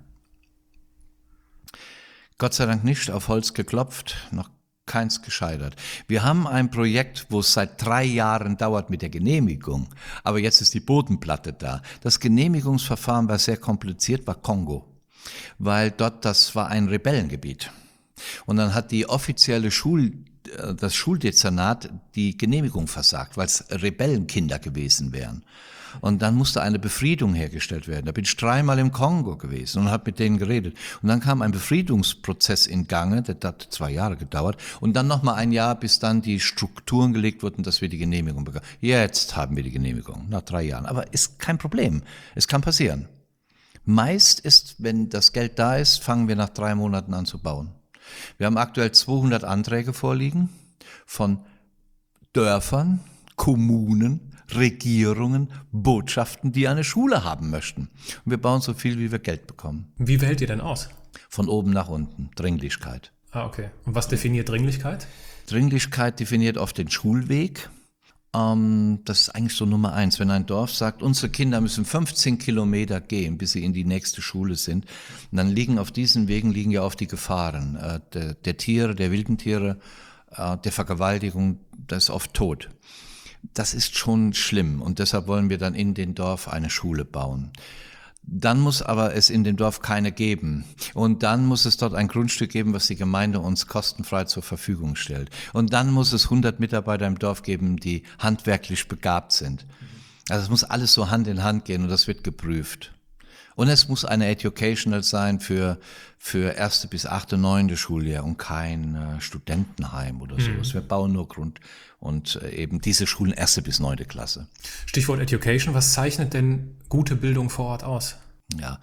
Gott sei Dank nicht, auf Holz geklopft, noch keins gescheitert. Wir haben ein Projekt, wo es seit 3 Jahren dauert mit der Genehmigung, aber jetzt ist die Bodenplatte da. Das Genehmigungsverfahren war sehr kompliziert, war Kongo, weil das war ein Rebellengebiet. Und dann hat die offizielle das Schuldezernat die Genehmigung versagt, weil es Rebellenkinder gewesen wären. Und dann musste eine Befriedung hergestellt werden. Da bin ich 3-mal im Kongo gewesen und habe mit denen geredet. Und dann kam ein Befriedungsprozess in Gange, der hat 2 Jahre gedauert. Und dann nochmal 1 Jahr, bis dann die Strukturen gelegt wurden, dass wir die Genehmigung bekamen. Jetzt haben wir die Genehmigung, nach 3 Jahren. Aber ist kein Problem. Es kann passieren. Meist ist, wenn das Geld da ist, fangen wir nach 3 Monaten an zu bauen. Wir haben aktuell 200 Anträge vorliegen von Dörfern, Kommunen, Regierungen, Botschaften, die eine Schule haben möchten. Und wir bauen so viel, wie wir Geld bekommen. Wie wählt ihr denn aus? Von oben nach unten. Dringlichkeit. Okay. Und was definiert Dringlichkeit? Dringlichkeit definiert oft den Schulweg. Das ist eigentlich so Nummer 1. Wenn ein Dorf sagt, unsere Kinder müssen 15 Kilometer gehen, bis sie in die nächste Schule sind, dann liegen auf diesen Wegen ja oft die Gefahren der Tiere, der wilden Tiere, der Vergewaltigung, das ist oft Tod. Das ist schon schlimm und deshalb wollen wir dann in dem Dorf eine Schule bauen. Dann muss aber es in dem Dorf keine geben. Und dann muss es dort ein Grundstück geben, was die Gemeinde uns kostenfrei zur Verfügung stellt. Und dann muss es 100 Mitarbeiter im Dorf geben, die handwerklich begabt sind. Also es muss alles so Hand in Hand gehen und das wird geprüft. Und es muss eine Educational sein für 1. bis 8., 9. Schuljahr und kein Studentenheim oder sowas. Wir bauen nur Grund und eben diese Schulen 1. bis 9. Klasse. Stichwort Education, was zeichnet denn gute Bildung vor Ort aus? Ja,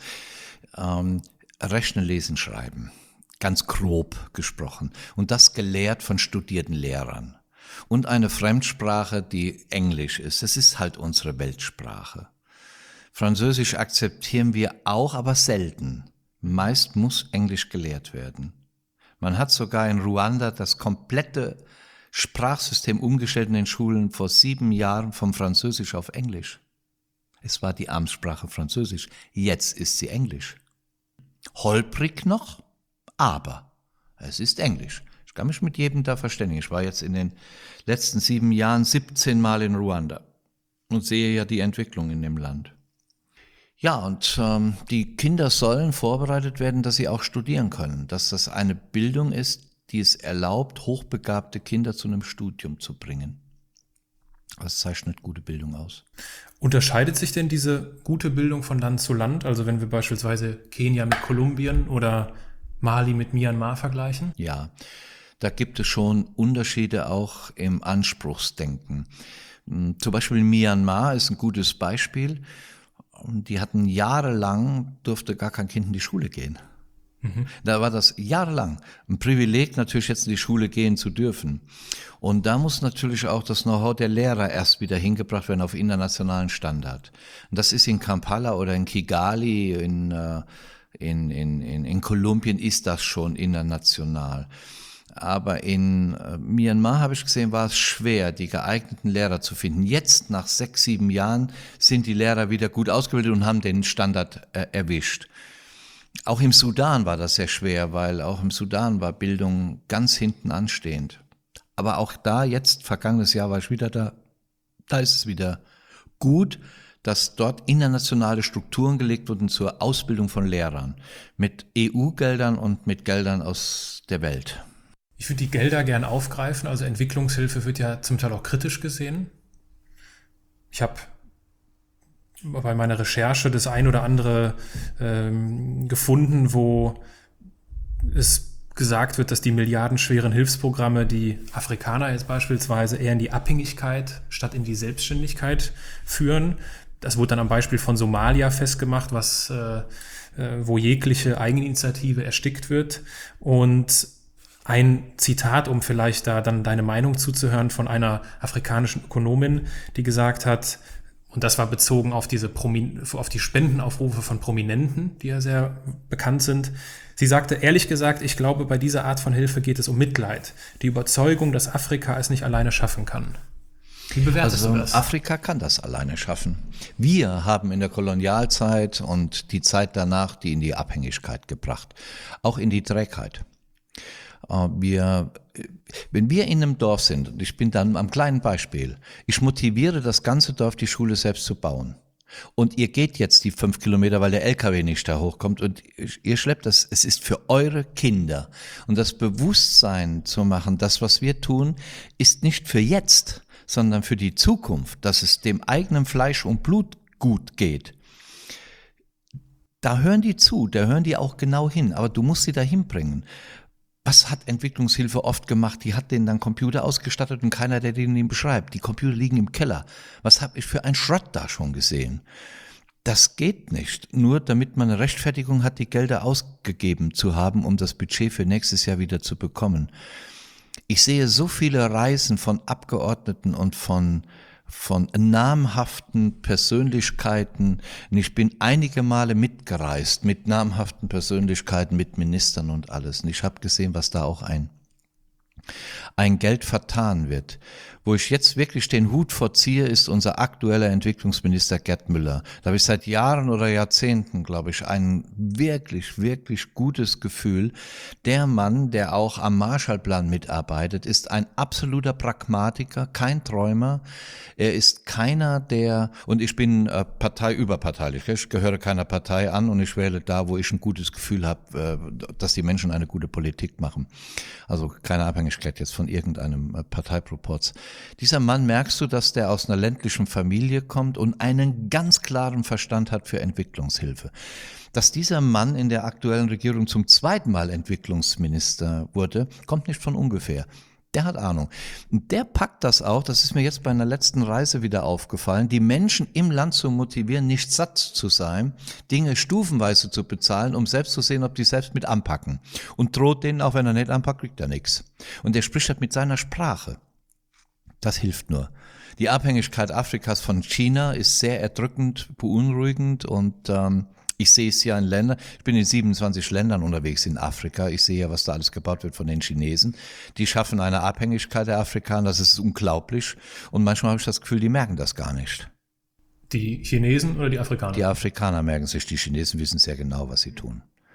Rechnen, Lesen, Schreiben, ganz grob gesprochen. Und das gelehrt von studierten Lehrern. Und eine Fremdsprache, die Englisch ist. Das ist halt unsere Weltsprache. Französisch akzeptieren wir auch, aber selten. Meist muss Englisch gelehrt werden. Man hat sogar in Ruanda das komplette Sprachsystem umgestellt in den Schulen vor 7 Jahren vom Französisch auf Englisch. Es war die Amtssprache Französisch, jetzt ist sie Englisch. Holprig noch, aber es ist Englisch. Ich kann mich mit jedem da verständigen. Ich war jetzt in den letzten 7 Jahren 17 Mal in Ruanda und sehe ja die Entwicklung in dem Land. Ja, und die Kinder sollen vorbereitet werden, dass sie auch studieren können, dass das eine Bildung ist, die es erlaubt, hochbegabte Kinder zu einem Studium zu bringen. Das zeichnet gute Bildung aus. Unterscheidet sich denn diese gute Bildung von Land zu Land? Also wenn wir beispielsweise Kenia mit Kolumbien oder Mali mit Myanmar vergleichen? Ja, da gibt es schon Unterschiede auch im Anspruchsdenken. Zum Beispiel Myanmar ist ein gutes Beispiel. Die hatten jahrelang, durfte gar kein Kind in die Schule gehen. Da war das jahrelang ein Privileg, natürlich jetzt in die Schule gehen zu dürfen. Und da muss natürlich auch das Know-how der Lehrer erst wieder hingebracht werden auf internationalen Standard. Und das ist in Kampala oder in Kigali, in Kolumbien ist das schon international. Aber in Myanmar, habe ich gesehen, war es schwer, die geeigneten Lehrer zu finden. Jetzt, nach 6, 7 Jahren, sind die Lehrer wieder gut ausgebildet und haben den Standard erwischt. Auch im Sudan war das sehr schwer, weil auch im Sudan war Bildung ganz hinten anstehend. Aber auch da, jetzt, vergangenes Jahr war ich wieder da, da ist es wieder gut, dass dort internationale Strukturen gelegt wurden zur Ausbildung von Lehrern. Mit EU-Geldern und mit Geldern aus der Welt. Ich würde die Gelder gern aufgreifen. Also Entwicklungshilfe wird ja zum Teil auch kritisch gesehen. Ich habe bei meiner Recherche das ein oder andere gefunden, wo es gesagt wird, dass die milliardenschweren Hilfsprogramme die Afrikaner jetzt beispielsweise eher in die Abhängigkeit statt in die Selbstständigkeit führen. Das wurde dann am Beispiel von Somalia festgemacht, wo jegliche Eigeninitiative erstickt wird. Und ein Zitat, um vielleicht da dann deine Meinung zuzuhören, von einer afrikanischen Ökonomin, die gesagt hat, und das war bezogen auf auf die Spendenaufrufe von Prominenten, die ja sehr bekannt sind. Sie sagte, ehrlich gesagt, ich glaube, bei dieser Art von Hilfe geht es um Mitleid. Die Überzeugung, dass Afrika es nicht alleine schaffen kann. Wie bewertest du das? Afrika kann das alleine schaffen. Wir haben in der Kolonialzeit und die Zeit danach die in die Abhängigkeit gebracht. Auch in die Trägheit. Wenn wir in einem Dorf sind, und ich bin dann am kleinen Beispiel, ich motiviere das ganze Dorf, die Schule selbst zu bauen. Und ihr geht jetzt die 5 Kilometer, weil der LKW nicht da hochkommt und ihr schleppt das, es ist für eure Kinder. Und das Bewusstsein zu machen, das, was wir tun, ist nicht für jetzt, sondern für die Zukunft, dass es dem eigenen Fleisch und Blut gut geht. Da hören die zu, da hören die auch genau hin, aber du musst sie dahin bringen. Was hat Entwicklungshilfe oft gemacht? Die hat denen dann Computer ausgestattet und keiner, der denen beschreibt. Die Computer liegen im Keller. Was habe ich für einen Schrott da schon gesehen? Das geht nicht. Nur damit man eine Rechtfertigung hat, die Gelder ausgegeben zu haben, um das Budget für nächstes Jahr wieder zu bekommen. Ich sehe so viele Reisen von Abgeordneten und von namhaften Persönlichkeiten. Und ich bin einige Male mitgereist mit namhaften Persönlichkeiten, mit Ministern und alles. Und ich habe gesehen, was da auch ein Geld vertan wird. Wo ich jetzt wirklich den Hut vorziehe, ist unser aktueller Entwicklungsminister Gerd Müller. Da habe ich seit Jahren oder Jahrzehnten, glaube ich, ein wirklich, wirklich gutes Gefühl. Der Mann, der auch am Marshallplan mitarbeitet, ist ein absoluter Pragmatiker, kein Träumer. Er ist keiner, und ich bin parteiüberparteilich, ich gehöre keiner Partei an und ich wähle da, wo ich ein gutes Gefühl habe, dass die Menschen eine gute Politik machen. Also keine Abhängigkeit jetzt von irgendeinem Parteiproporz. Dieser Mann, merkst du, dass der aus einer ländlichen Familie kommt und einen ganz klaren Verstand hat für Entwicklungshilfe. Dass dieser Mann in der aktuellen Regierung zum 2. Mal Entwicklungsminister wurde, kommt nicht von ungefähr. Der hat Ahnung. Und der packt das auch, das ist mir jetzt bei einer letzten Reise wieder aufgefallen, die Menschen im Land zu motivieren, nicht satt zu sein, Dinge stufenweise zu bezahlen, um selbst zu sehen, ob die selbst mit anpacken. Und droht denen, auch wenn er nicht anpackt, kriegt er nichts. Und der spricht halt mit seiner Sprache. Das hilft nur. Die Abhängigkeit Afrikas von China ist sehr erdrückend, beunruhigend und ich sehe es ja in Ländern, ich bin in 27 Ländern unterwegs in Afrika, ich sehe ja, was da alles gebaut wird von den Chinesen. Die schaffen eine Abhängigkeit der Afrikaner, das ist unglaublich und manchmal habe ich das Gefühl, die merken das gar nicht. Die Chinesen oder die Afrikaner? Die Afrikaner merken sich, die Chinesen wissen sehr genau, was sie tun.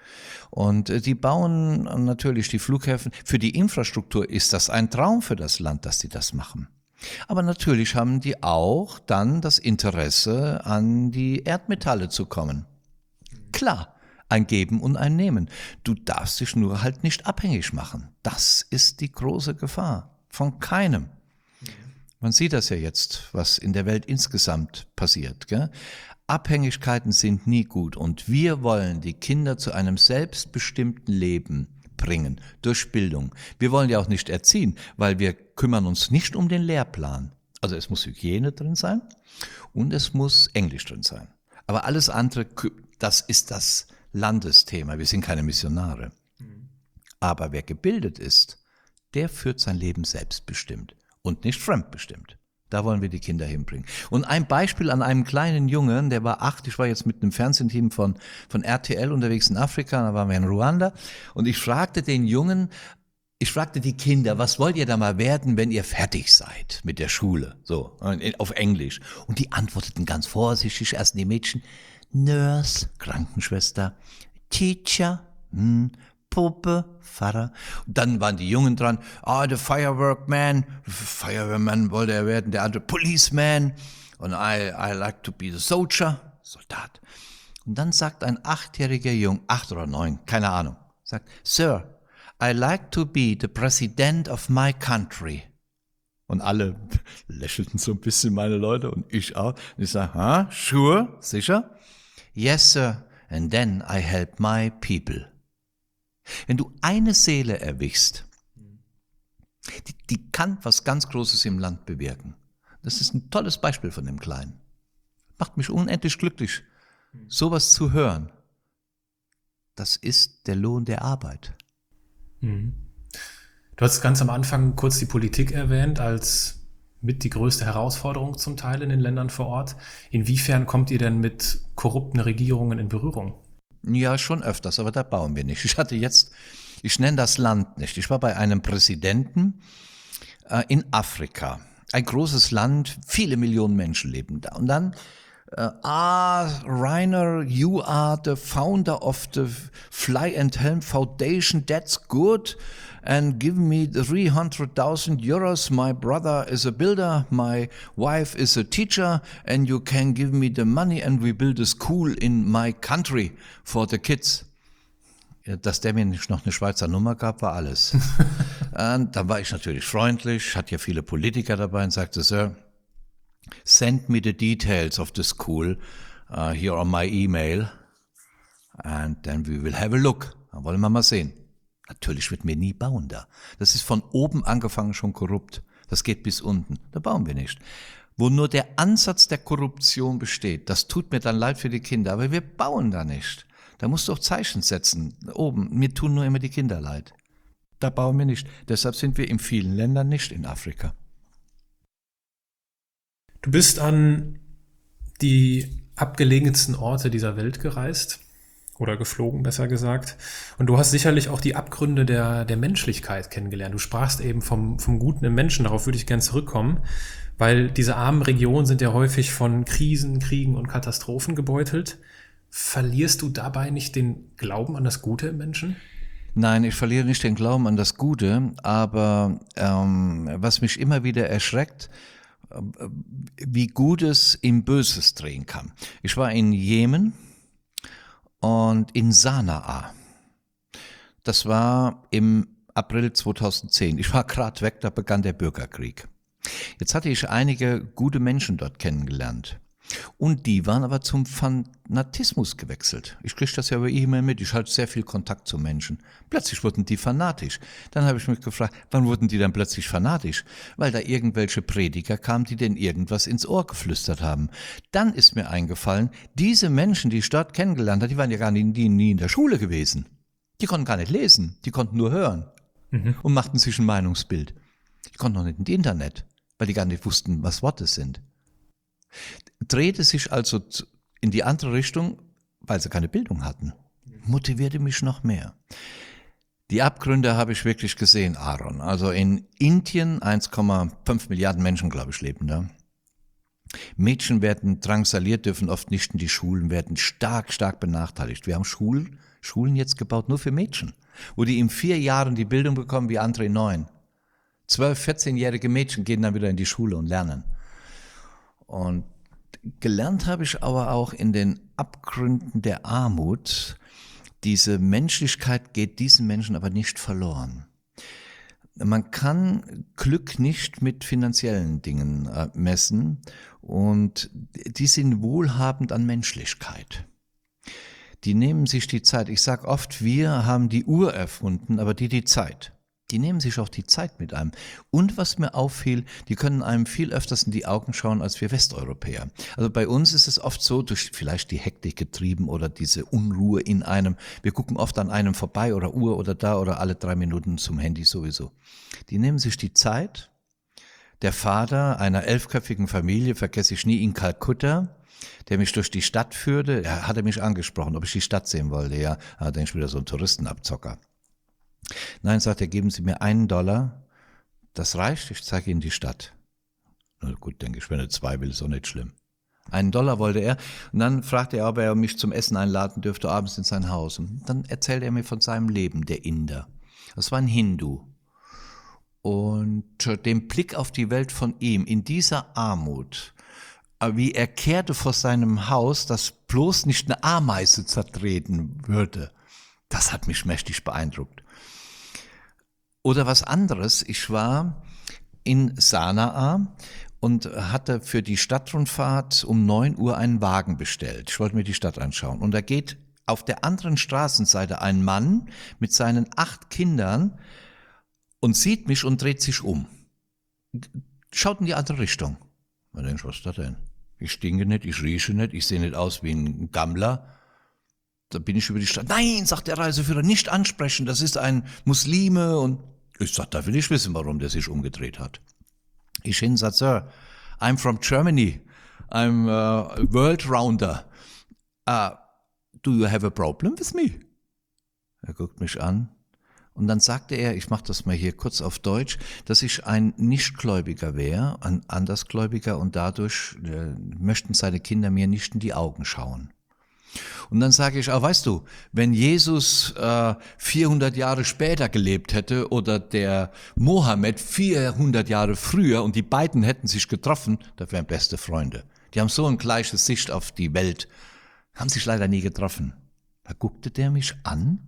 Und die bauen natürlich die Flughäfen. Für die Infrastruktur ist das ein Traum für das Land, dass die das machen. Aber natürlich haben die auch dann das Interesse, an die Erdmetalle zu kommen. Klar, ein Geben und ein Nehmen. Du darfst dich nur halt nicht abhängig machen. Das ist die große Gefahr. Von keinem. Man sieht das ja jetzt, was in der Welt insgesamt passiert. Gell? Abhängigkeiten sind nie gut und wir wollen die Kinder zu einem selbstbestimmten Leben bringen, durch Bildung. Wir wollen ja auch nicht erziehen, weil wir kümmern uns nicht um den Lehrplan. Also es muss Hygiene drin sein und es muss Englisch drin sein. Aber alles andere, das ist das Landesthema. Wir sind keine Missionare. Aber wer gebildet ist, der führt sein Leben selbstbestimmt und nicht fremdbestimmt. Da wollen wir die Kinder hinbringen. Und ein Beispiel an einem kleinen Jungen, der war 8, ich war jetzt mit einem Fernsehteam von RTL unterwegs in Afrika, da waren wir in Ruanda und ich fragte den Jungen, ich fragte die Kinder, was wollt ihr da mal werden, wenn ihr fertig seid mit der Schule? So, auf Englisch. Und die antworteten ganz vorsichtig, erst die Mädchen, Nurse, Krankenschwester, Teacher, Puppe, Pfarrer. Und dann waren die Jungen dran, the Fireworkman wollte er werden, der andere Policeman und I like to be the soldier, Soldat. Und dann sagt ein 8-jähriger Junge, 8 oder 9, keine Ahnung, sagt, Sir, I like to be the president of my country. Und alle lächelten so ein bisschen, meine Leute, und ich auch. Und ich sage, sure, sicher? Yes, sir, and then I help my people. Wenn du eine Seele erwischst, die kann was ganz Großes im Land bewirken. Das ist ein tolles Beispiel von dem Kleinen. Macht mich unendlich glücklich, sowas zu hören. Das ist der Lohn der Arbeit. Du hast ganz am Anfang kurz die Politik erwähnt als mit die größte Herausforderung zum Teil in den Ländern vor Ort. Inwiefern kommt ihr denn mit korrupten Regierungen in Berührung? Ja, schon öfters, aber da bauen wir nicht. Ich nenne das Land nicht. Ich war bei einem Präsidenten in Afrika. Ein großes Land, viele Millionen Menschen leben da. Und dann, Rainer, you are the founder of the Fly and Helm Foundation, that's good. And give me 300,000 euros. My brother is a builder, my wife is a teacher, and you can give me the money and we build a school in my country for the kids. Dass der mir nicht noch eine Schweizer Nummer gab, war alles. Und dann war ich natürlich freundlich, hatte ja viele Politiker dabei und sagte, Sir, send me the details of the school here on my email and then we will have a look. Dann wollen wir mal sehen. Natürlich wird wir nie bauen da. Das ist von oben angefangen schon korrupt. Das geht bis unten. Da bauen wir nicht. Wo nur der Ansatz der Korruption besteht, das tut mir dann leid für die Kinder, aber wir bauen da nicht. Da musst du auch Zeichen setzen. Oben, mir tun nur immer die Kinder leid. Da bauen wir nicht. Deshalb sind wir in vielen Ländern nicht in Afrika. Du bist an die abgelegensten Orte dieser Welt gereist. Oder geflogen, besser gesagt. Und du hast sicherlich auch die Abgründe der Menschlichkeit kennengelernt. Du sprachst eben vom Guten im Menschen, darauf würde ich gern zurückkommen, weil diese armen Regionen sind ja häufig von Krisen, Kriegen und Katastrophen gebeutelt. Verlierst du dabei nicht den Glauben an das Gute im Menschen? Nein, ich verliere nicht den Glauben an das Gute, aber was mich immer wieder erschreckt, wie gut es in Böses drehen kann. Ich war in Jemen und in Sanaa. Das war im April 2010. Ich war gerade weg, da begann der Bürgerkrieg. Jetzt hatte ich einige gute Menschen dort kennengelernt. Und die waren aber zum Fanatismus gewechselt. Ich kriege das ja über E-Mail mit, ich halte sehr viel Kontakt zu Menschen. Plötzlich wurden die fanatisch. Dann habe ich mich gefragt, wann wurden die dann plötzlich fanatisch? Weil da irgendwelche Prediger kamen, die denen irgendwas ins Ohr geflüstert haben. Dann ist mir eingefallen, diese Menschen, die ich dort kennengelernt habe, die waren ja gar nie in der Schule gewesen. Die konnten gar nicht lesen, die konnten nur hören und machten sich ein Meinungsbild. Die konnten noch nicht ins Internet, weil die gar nicht wussten, was Worte sind. Drehte sich also in die andere Richtung, weil sie keine Bildung hatten. Motivierte mich noch mehr. Die Abgründe habe ich wirklich gesehen, Aaron. Also in Indien 1,5 Milliarden Menschen, glaube ich, leben da. Mädchen werden drangsaliert, dürfen oft nicht in die Schulen, werden stark benachteiligt. Wir haben Schulen jetzt gebaut, nur für Mädchen, wo die in 4 Jahren die Bildung bekommen wie andere in 9. 12-, 14-jährige Mädchen gehen dann wieder in die Schule und lernen. Und gelernt habe ich aber auch in den Abgründen der Armut, diese Menschlichkeit geht diesen Menschen aber nicht verloren. Man kann Glück nicht mit finanziellen Dingen messen und die sind wohlhabend an Menschlichkeit. Die nehmen sich die Zeit. Ich sage oft, wir haben die Uhr erfunden, aber die Zeit. Die nehmen sich auch die Zeit mit einem. Und was mir auffiel, die können einem viel öfters in die Augen schauen als wir Westeuropäer. Also bei uns ist es oft so, durch vielleicht die Hektik getrieben oder diese Unruhe in einem, wir gucken oft an einem vorbei oder Uhr oder da oder alle 3 Minuten zum Handy sowieso. Die nehmen sich die Zeit. Der Vater einer 11-köpfigen Familie, vergesse ich nie, in Kalkutta, der mich durch die Stadt führte, hat er mich angesprochen, ob ich die Stadt sehen wollte. Ja, denke ich wieder so ein Touristenabzocker. Nein, sagt er, geben Sie mir $1, das reicht, ich zeige Ihnen die Stadt. Na gut, denke ich, wenn er 2 will, ist auch nicht schlimm. $1 wollte er und dann fragte er, ob er mich zum Essen einladen dürfte, abends in sein Haus. Und dann erzählte er mir von seinem Leben, der Inder. Das war ein Hindu. Und den Blick auf die Welt von ihm, in dieser Armut, wie er kehrte vor seinem Haus, dass bloß nicht eine Ameise zertreten würde, das hat mich mächtig beeindruckt. Oder was anderes, ich war in Sanaa und hatte für die Stadtrundfahrt um 9 Uhr einen Wagen bestellt. Ich wollte mir die Stadt anschauen. Und da geht auf der anderen Straßenseite ein Mann mit seinen 8 Kindern und sieht mich und dreht sich um. Schaut in die andere Richtung. Man denkt, was ist das denn? Ich stinke nicht, ich rieche nicht, ich sehe nicht aus wie ein Gammler. Da bin ich über die Stadt. Nein, sagt der Reiseführer, nicht ansprechen, das ist ein Muslime. Und ich sag, da will ich wissen, warum der sich umgedreht hat. Ich hin, sagt, Sir, I'm from Germany. I'm a world rounder. Do you have a problem with me? Er guckt mich an. Und dann sagte er, ich mache das mal hier kurz auf Deutsch, dass ich ein Nichtgläubiger wäre, ein Andersgläubiger und dadurch möchten seine Kinder mir nicht in die Augen schauen. Und dann sage ich, weißt du, wenn Jesus 400 Jahre später gelebt hätte oder der Mohammed 400 Jahre früher und die beiden hätten sich getroffen, das wären beste Freunde. Die haben so ein gleiches Sicht auf die Welt, haben sich leider nie getroffen. Da guckte der mich an,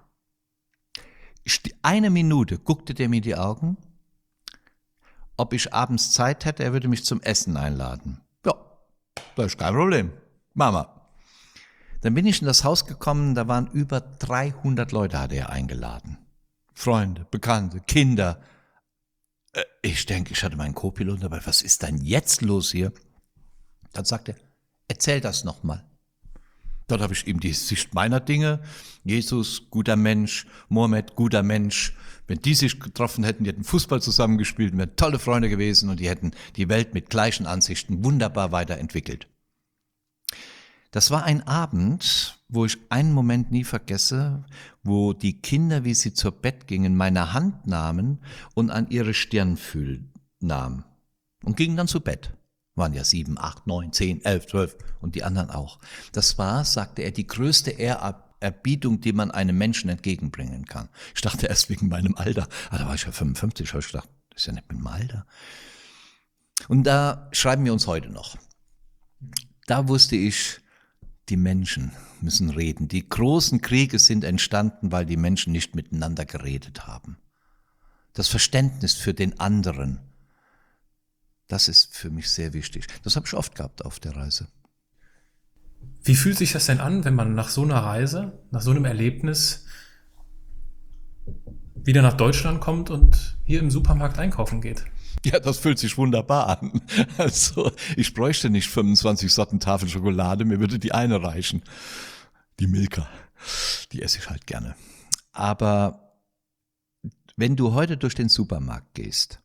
1 Minute guckte der mir in die Augen, ob ich abends Zeit hätte, er würde mich zum Essen einladen. Ja, das ist kein Problem, Mama. Dann bin ich in das Haus gekommen, da waren über 300 Leute, hatte er eingeladen. Freunde, Bekannte, Kinder. Ich denke, ich hatte meinen Co-Piloten dabei, was ist denn jetzt los hier? Dann sagte er, erzähl das nochmal. Dort habe ich ihm die Sicht meiner Dinge, Jesus, guter Mensch, Mohammed, guter Mensch. Wenn die sich getroffen hätten, die hätten Fußball zusammengespielt, wären tolle Freunde gewesen und die hätten die Welt mit gleichen Ansichten wunderbar weiterentwickelt. Das war ein Abend, wo ich einen Moment nie vergesse, wo die Kinder, wie sie zur Bett gingen, meine Hand nahmen und an ihre Stirn nahmen und gingen dann zu Bett. Waren ja 7, 8, 9, 10, 11, 12 und die anderen auch. Das war, sagte er, die größte Ehrerbietung, die man einem Menschen entgegenbringen kann. Ich dachte erst wegen meinem Alter, da war ich ja 55, habe ich gedacht, das ist ja nicht mit meinem Alter. Und da schreiben wir uns heute noch. Da wusste ich, die Menschen müssen reden. Die großen Kriege sind entstanden, weil die Menschen nicht miteinander geredet haben. Das Verständnis für den anderen, das ist für mich sehr wichtig. Das habe ich oft gehabt auf der Reise. Wie fühlt sich das denn an, wenn man nach so einer Reise, nach so einem Erlebnis wieder nach Deutschland kommt und hier im Supermarkt einkaufen geht? Ja, das fühlt sich wunderbar an. Also, ich bräuchte nicht 25 Sorten Tafel Schokolade, mir würde die eine reichen. Die Milka, die esse ich halt gerne. Aber wenn du heute durch den Supermarkt gehst,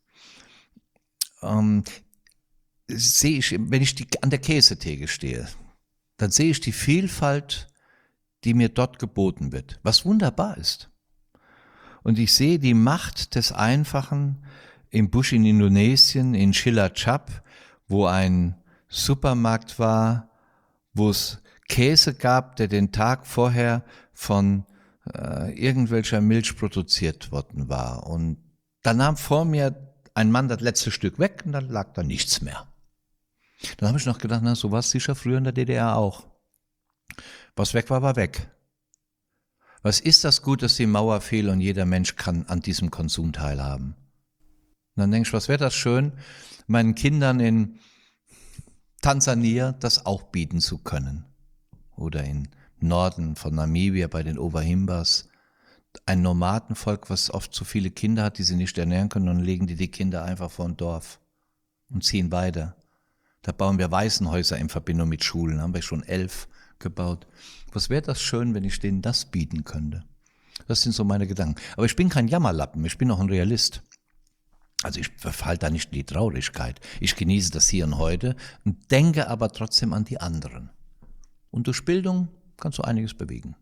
sehe ich, wenn ich an der Käsetheke stehe, dann sehe ich die Vielfalt, die mir dort geboten wird, was wunderbar ist. Und ich sehe die Macht des Einfachen im Busch in Indonesien, in Cilacap, wo ein Supermarkt war, wo es Käse gab, der den Tag vorher von irgendwelcher Milch produziert worden war. Und dann nahm vor mir ein Mann das letzte Stück weg und dann lag da nichts mehr. Dann habe ich noch gedacht, na, so war es sicher früher in der DDR auch. Was weg war, war weg. Was ist das gut, dass die Mauer fiel und jeder Mensch kann an diesem Konsum teilhaben? Und dann denke ich, was wäre das schön, meinen Kindern in Tansania das auch bieten zu können. Oder im Norden von Namibia bei den Oberhimbas. Ein Nomadenvolk, was oft so viele Kinder hat, die sie nicht ernähren können, und legen die Kinder einfach vor ein Dorf und ziehen weiter. Da bauen wir Waisenhäuser in Verbindung mit Schulen, haben wir schon 11 gebaut. Was wäre das schön, wenn ich denen das bieten könnte? Das sind so meine Gedanken. Aber ich bin kein Jammerlappen, ich bin auch ein Realist. Also ich verfall da nicht in die Traurigkeit. Ich genieße das Hier und Heute und denke aber trotzdem an die anderen. Und durch Bildung kannst du einiges bewegen.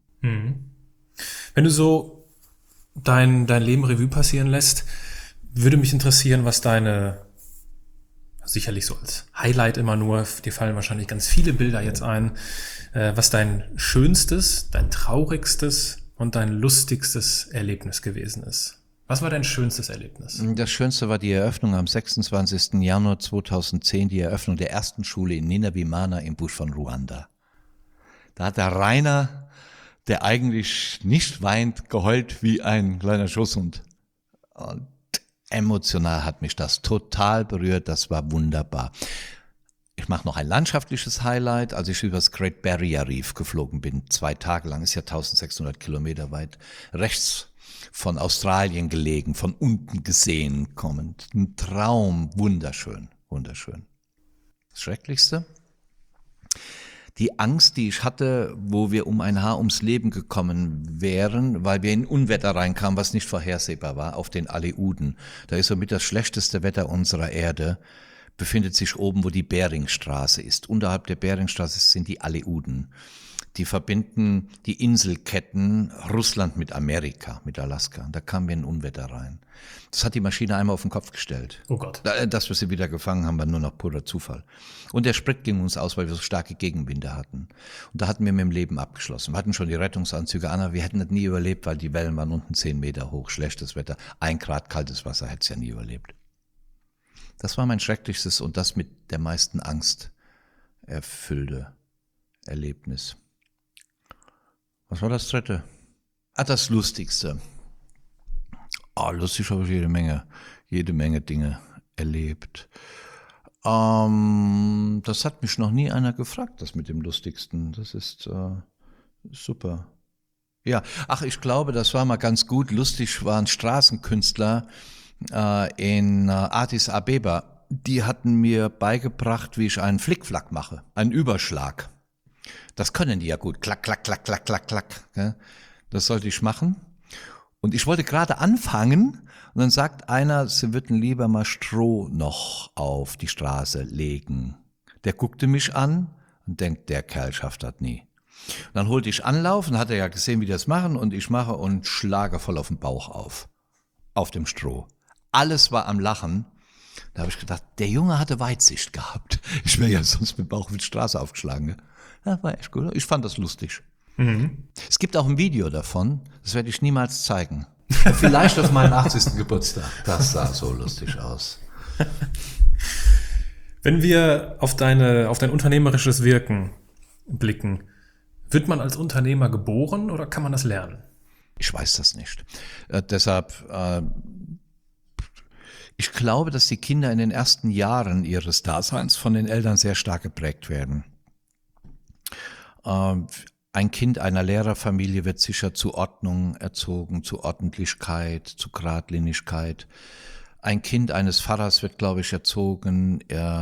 Wenn du so dein Leben Revue passieren lässt, würde mich interessieren, was deine, sicherlich so als Highlight immer nur, dir fallen wahrscheinlich ganz viele Bilder jetzt ein, was dein schönstes, dein traurigstes und dein lustigstes Erlebnis gewesen ist. Was war dein schönstes Erlebnis? Das Schönste war die Eröffnung am 26. Januar 2010, die Eröffnung der ersten Schule in Nyinawimana im Busch von Ruanda. Da hat der Rainer, der eigentlich nicht weint, geheult wie ein kleiner Schoßhund. Und emotional hat mich das total berührt, das war wunderbar. Ich mache noch ein landschaftliches Highlight, als ich über das Great Barrier Reef geflogen bin, 2 Tage lang, ist ja 1600 Kilometer weit, rechts von Australien gelegen, von unten gesehen kommend. Ein Traum, wunderschön, wunderschön. Das Schrecklichste? Die Angst, die ich hatte, wo wir um ein Haar ums Leben gekommen wären, weil wir in Unwetter reinkamen, was nicht vorhersehbar war, auf den Aleuten. Da ist somit das schlechteste Wetter unserer Erde, befindet sich oben, wo die Beringstraße ist. Unterhalb der Beringstraße sind die Aleuten. Die verbinden die Inselketten Russland mit Amerika, mit Alaska. Da kamen wir in Unwetter rein. Das hat die Maschine einmal auf den Kopf gestellt. Oh Gott. Dass wir sie wieder gefangen haben, war nur noch purer Zufall. Und der Sprit ging uns aus, weil wir so starke Gegenwinde hatten. Und da hatten wir mit dem Leben abgeschlossen. Wir hatten schon die Rettungsanzüge an, aber wir hätten das nie überlebt, weil die Wellen waren unten 10 Meter hoch, schlechtes Wetter, 1 Grad kaltes Wasser, hätte es ja nie überlebt. Das war mein schrecklichstes und das mit der meisten Angst erfüllte Erlebnis. Was war das dritte? Das Lustigste. Lustig habe ich jede Menge Dinge erlebt. Das hat mich noch nie einer gefragt, das mit dem Lustigsten. Das ist super. Ja, ich glaube, das war mal ganz gut. Lustig waren Straßenkünstler in Addis Abeba. Die hatten mir beigebracht, wie ich einen Flickflack mache, einen Überschlag. Das können die ja gut. Klack, klack, klack, klack, klack, klack. Das sollte ich machen. Und ich wollte gerade anfangen und dann sagt einer, sie würden lieber mal Stroh noch auf die Straße legen. Der guckte mich an und denkt, der Kerl schafft das nie. Und dann holte ich Anlauf und hat er ja gesehen, wie die das machen, und ich mache und schlage voll auf den Bauch auf dem Stroh. Alles war am Lachen. Da habe ich gedacht, der Junge hatte Weitsicht gehabt. Ich wäre ja sonst mit dem Bauch auf die Straße aufgeschlagen. Ne? Das war echt gut. Ich fand das lustig. Es gibt auch ein Video davon, das werde ich niemals zeigen. Vielleicht auf meinen 80. Geburtstag. Das sah so lustig aus. Wenn wir auf dein unternehmerisches Wirken blicken, wird man als Unternehmer geboren oder kann man das lernen? Ich weiß das nicht. Deshalb, ich glaube, dass die Kinder in den ersten Jahren ihres Daseins von den Eltern sehr stark geprägt werden. Ein Kind einer Lehrerfamilie wird sicher zu Ordnung erzogen, zu Ordentlichkeit, zu Geradlinigkeit. Ein Kind eines Pfarrers wird, glaube ich, erzogen,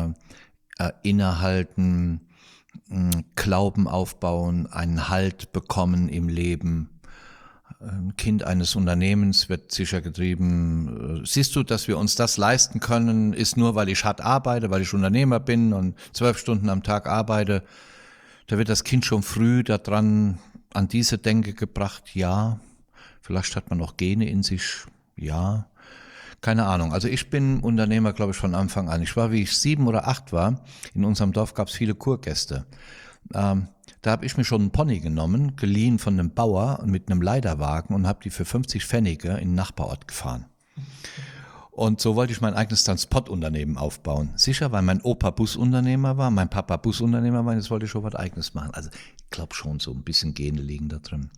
innehalten, Glauben aufbauen, einen Halt bekommen im Leben. Ein Kind eines Unternehmens wird sicher getrieben, siehst du, dass wir uns das leisten können, ist nur, weil ich hart arbeite, weil ich Unternehmer bin und 12 Stunden am Tag arbeite. Da wird das Kind schon früh an diese Denke gebracht, ja. Vielleicht hat man auch Gene in sich, ja. Keine Ahnung. Also ich bin Unternehmer, glaube ich, von Anfang an. Ich war, wie ich 7 oder 8 war, in unserem Dorf gab es viele Kurgäste. Da habe ich mir schon einen Pony genommen, geliehen von einem Bauer mit einem Leiterwagen und habe die für 50 Pfennige in den Nachbarort gefahren. Und so wollte ich mein eigenes Transportunternehmen aufbauen. Sicher, weil mein Opa Busunternehmer war, mein Papa Busunternehmer war, jetzt wollte ich schon was Eigenes machen. Also ich glaube schon, so ein bisschen Gene liegen da drin.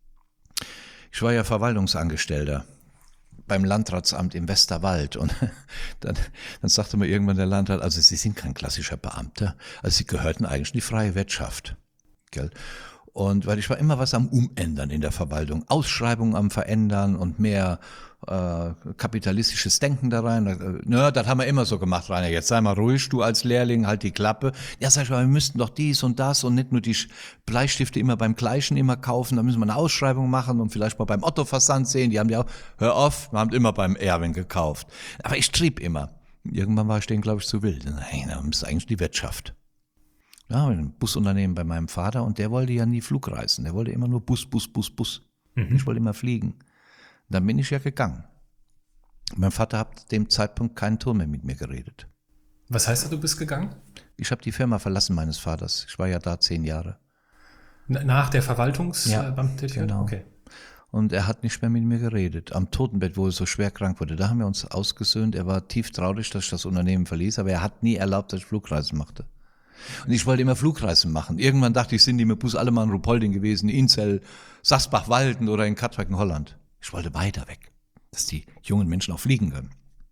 Ich war ja Verwaltungsangestellter beim Landratsamt im Westerwald und dann sagte mir irgendwann der Landrat, also Sie sind kein klassischer Beamter, also Sie gehörten eigentlich in die freie Wirtschaft. Gell? Und weil ich war immer was am Umändern in der Verwaltung, Ausschreibungen am Verändern und mehr kapitalistisches Denken da rein. Ja, das haben wir immer so gemacht, Rainer, jetzt sei mal ruhig, du als Lehrling, halt die Klappe. Ja, sag ich mal, wir müssten doch dies und das und nicht nur die Bleistifte immer beim Gleichen immer kaufen, da müssen wir eine Ausschreibung machen und vielleicht mal beim Otto-Versand sehen, die haben ja auch, hör auf, wir haben immer beim Erwin gekauft. Aber ich trieb immer. Irgendwann war ich denen, glaube ich, zu wild. Nein, das ist eigentlich die Wirtschaft. Ja, ein Busunternehmen bei meinem Vater und der wollte ja nie Flugreisen, der wollte immer nur Bus. Ich wollte immer fliegen. Dann bin ich ja gegangen. Mein Vater hat zu dem Zeitpunkt keinen Ton mehr mit mir geredet. Was heißt das, du bist gegangen? Ich habe die Firma verlassen meines Vaters. Ich war ja da 10 Jahre. Nach der Verwaltungsbeamtentätigkeit? Genau. Okay. Und er hat nicht mehr mit mir geredet. Am Totenbett, wo er so schwer krank wurde, da haben wir uns ausgesöhnt. Er war tief traurig, dass ich das Unternehmen verließ, aber er hat nie erlaubt, dass ich Flugreisen machte. Und ich wollte immer Flugreisen machen. Irgendwann dachte ich, sind die mit Bus alle mal in Ruhpolding gewesen, Inzell, Sasbach-Walden oder in Katwijk in Holland. Ich wollte weiter weg, dass die jungen Menschen auch fliegen können.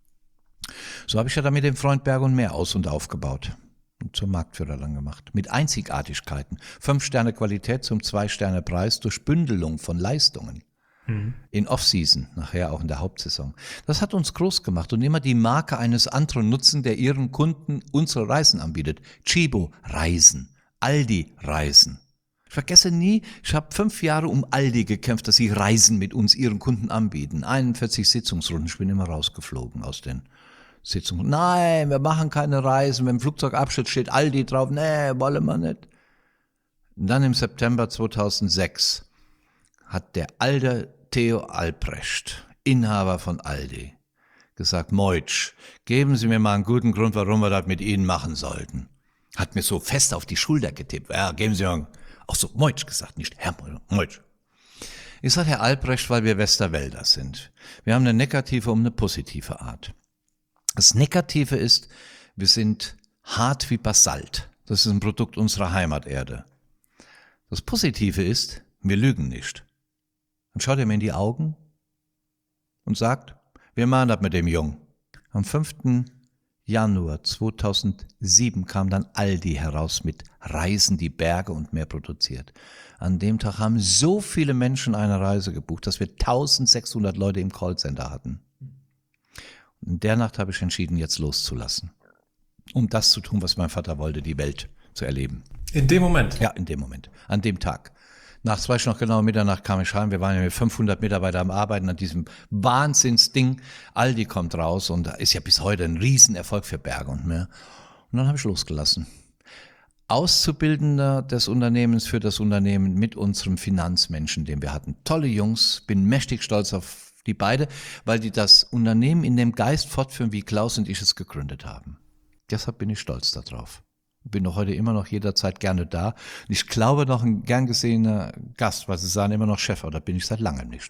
So habe ich ja dann mit dem Freund Berg und Meer aus- und aufgebaut und zum Marktführer dann gemacht. Mit Einzigartigkeiten. 5 Sterne Qualität zum 2 Sterne Preis durch Bündelung von Leistungen. In Off-Season, nachher auch in der Hauptsaison. Das hat uns groß gemacht und immer die Marke eines anderen nutzen, der ihren Kunden unsere Reisen anbietet. Chibo Reisen, Aldi Reisen. Ich vergesse nie, ich habe 5 Jahre um Aldi gekämpft, dass sie Reisen mit uns ihren Kunden anbieten. 41 Sitzungsrunden, ich bin immer rausgeflogen aus den Sitzungen. Nein, wir machen keine Reisen, wenn im Flugzeugabschnitt steht Aldi drauf, nee, wollen wir nicht. Und dann im September 2006 hat der alte Theo Albrecht, Inhaber von Aldi, gesagt, Meutsch, geben Sie mir mal einen guten Grund, warum wir das mit Ihnen machen sollten. Hat mir so fest auf die Schulter getippt. Ja, geben Sie mal, auch so Meutsch gesagt, nicht Herr Meutsch. Ich sage Herr Albrecht, weil wir Westerwälder sind. Wir haben eine negative und eine positive Art. Das Negative ist, wir sind hart wie Basalt. Das ist ein Produkt unserer Heimaterde. Das Positive ist, wir lügen nicht. Dann schaut er mir in die Augen und sagt, wir machen das mit dem Jungen. Am 5. Januar 2007 kam dann Aldi heraus mit Reisen, die Berge und mehr produziert. An dem Tag haben so viele Menschen eine Reise gebucht, dass wir 1600 Leute im Callcenter hatten. Und in der Nacht habe ich entschieden, jetzt loszulassen. Um das zu tun, was mein Vater wollte, die Welt zu erleben. In dem Moment? Ja, in dem Moment. An dem Tag. Nachts, weiß ich noch genau, Mitternacht kam ich heim. Wir waren ja mit 500 Mitarbeitern am Arbeiten an diesem Wahnsinnsding. Aldi kommt raus und ist ja bis heute ein Riesenerfolg für Berge und mehr. Und dann habe ich losgelassen. Auszubildender des Unternehmens für das Unternehmen mit unserem Finanzmenschen, den wir hatten. Tolle Jungs, bin mächtig stolz auf die beide, weil die das Unternehmen in dem Geist fortführen, wie Klaus und ich es gegründet haben. Deshalb bin ich stolz darauf. Bin noch heute immer noch jederzeit gerne da. Und ich glaube noch ein gern gesehener Gast, weil sie sagen immer noch Chef, aber da bin ich seit langem nicht.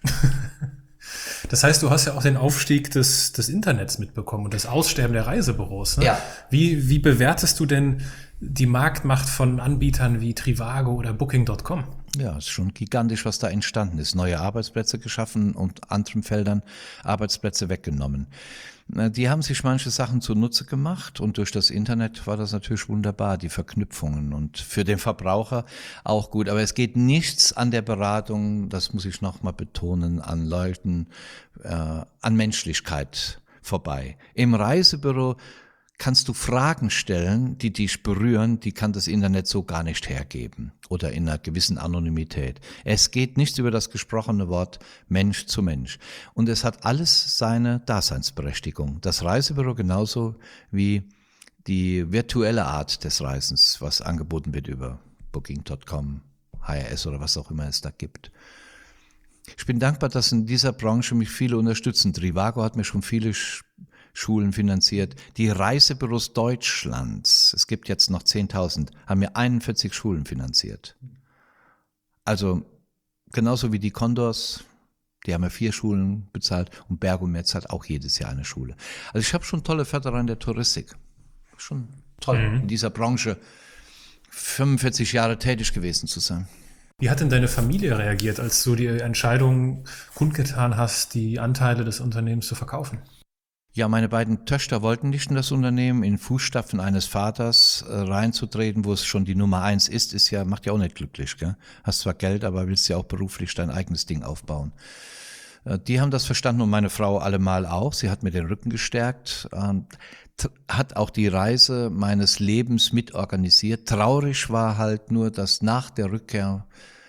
Das heißt, du hast ja auch den Aufstieg des Internets mitbekommen und das Aussterben der Reisebüros. Ne? Ja. Wie bewertest du denn die Marktmacht von Anbietern wie Trivago oder Booking.com? Ja, es ist schon gigantisch, was da entstanden ist. Neue Arbeitsplätze geschaffen und anderen Feldern Arbeitsplätze weggenommen. Die haben sich manche Sachen zunutze gemacht und durch das Internet war das natürlich wunderbar, die Verknüpfungen und für den Verbraucher auch gut. Aber es geht nichts an der Beratung, das muss ich nochmal betonen, an Leuten, an Menschlichkeit vorbei. Im Reisebüro kannst du Fragen stellen, die dich berühren, die kann das Internet so gar nicht hergeben oder in einer gewissen Anonymität. Es geht nicht über das gesprochene Wort Mensch zu Mensch. Und es hat alles seine Daseinsberechtigung. Das Reisebüro genauso wie die virtuelle Art des Reisens, was angeboten wird über Booking.com, HRS oder was auch immer es da gibt. Ich bin dankbar, dass in dieser Branche mich viele unterstützen. Trivago hat mir schon viele Schulen finanziert. Die Reisebüros Deutschlands, es gibt jetzt noch 10.000, haben mir 41 Schulen finanziert. Also genauso wie die Condors, die haben mir 4 Schulen bezahlt und Bergometz hat auch jedes Jahr eine Schule. Also ich habe schon tolle Förderer in der Touristik. Schon toll, in dieser Branche 45 Jahre tätig gewesen zu sein. Wie hat denn deine Familie reagiert, als du die Entscheidung kundgetan hast, die Anteile des Unternehmens zu verkaufen? Ja, meine beiden Töchter wollten nicht in das Unternehmen, in Fußstapfen eines Vaters reinzutreten, wo es schon die Nummer 1 ist ja, macht ja auch nicht glücklich, gell? Hast zwar Geld, aber willst ja auch beruflich dein eigenes Ding aufbauen. Die haben das verstanden und meine Frau allemal auch. Sie hat mir den Rücken gestärkt, hat auch die Reise meines Lebens mitorganisiert. Traurig war halt nur, dass nach der Rückkehr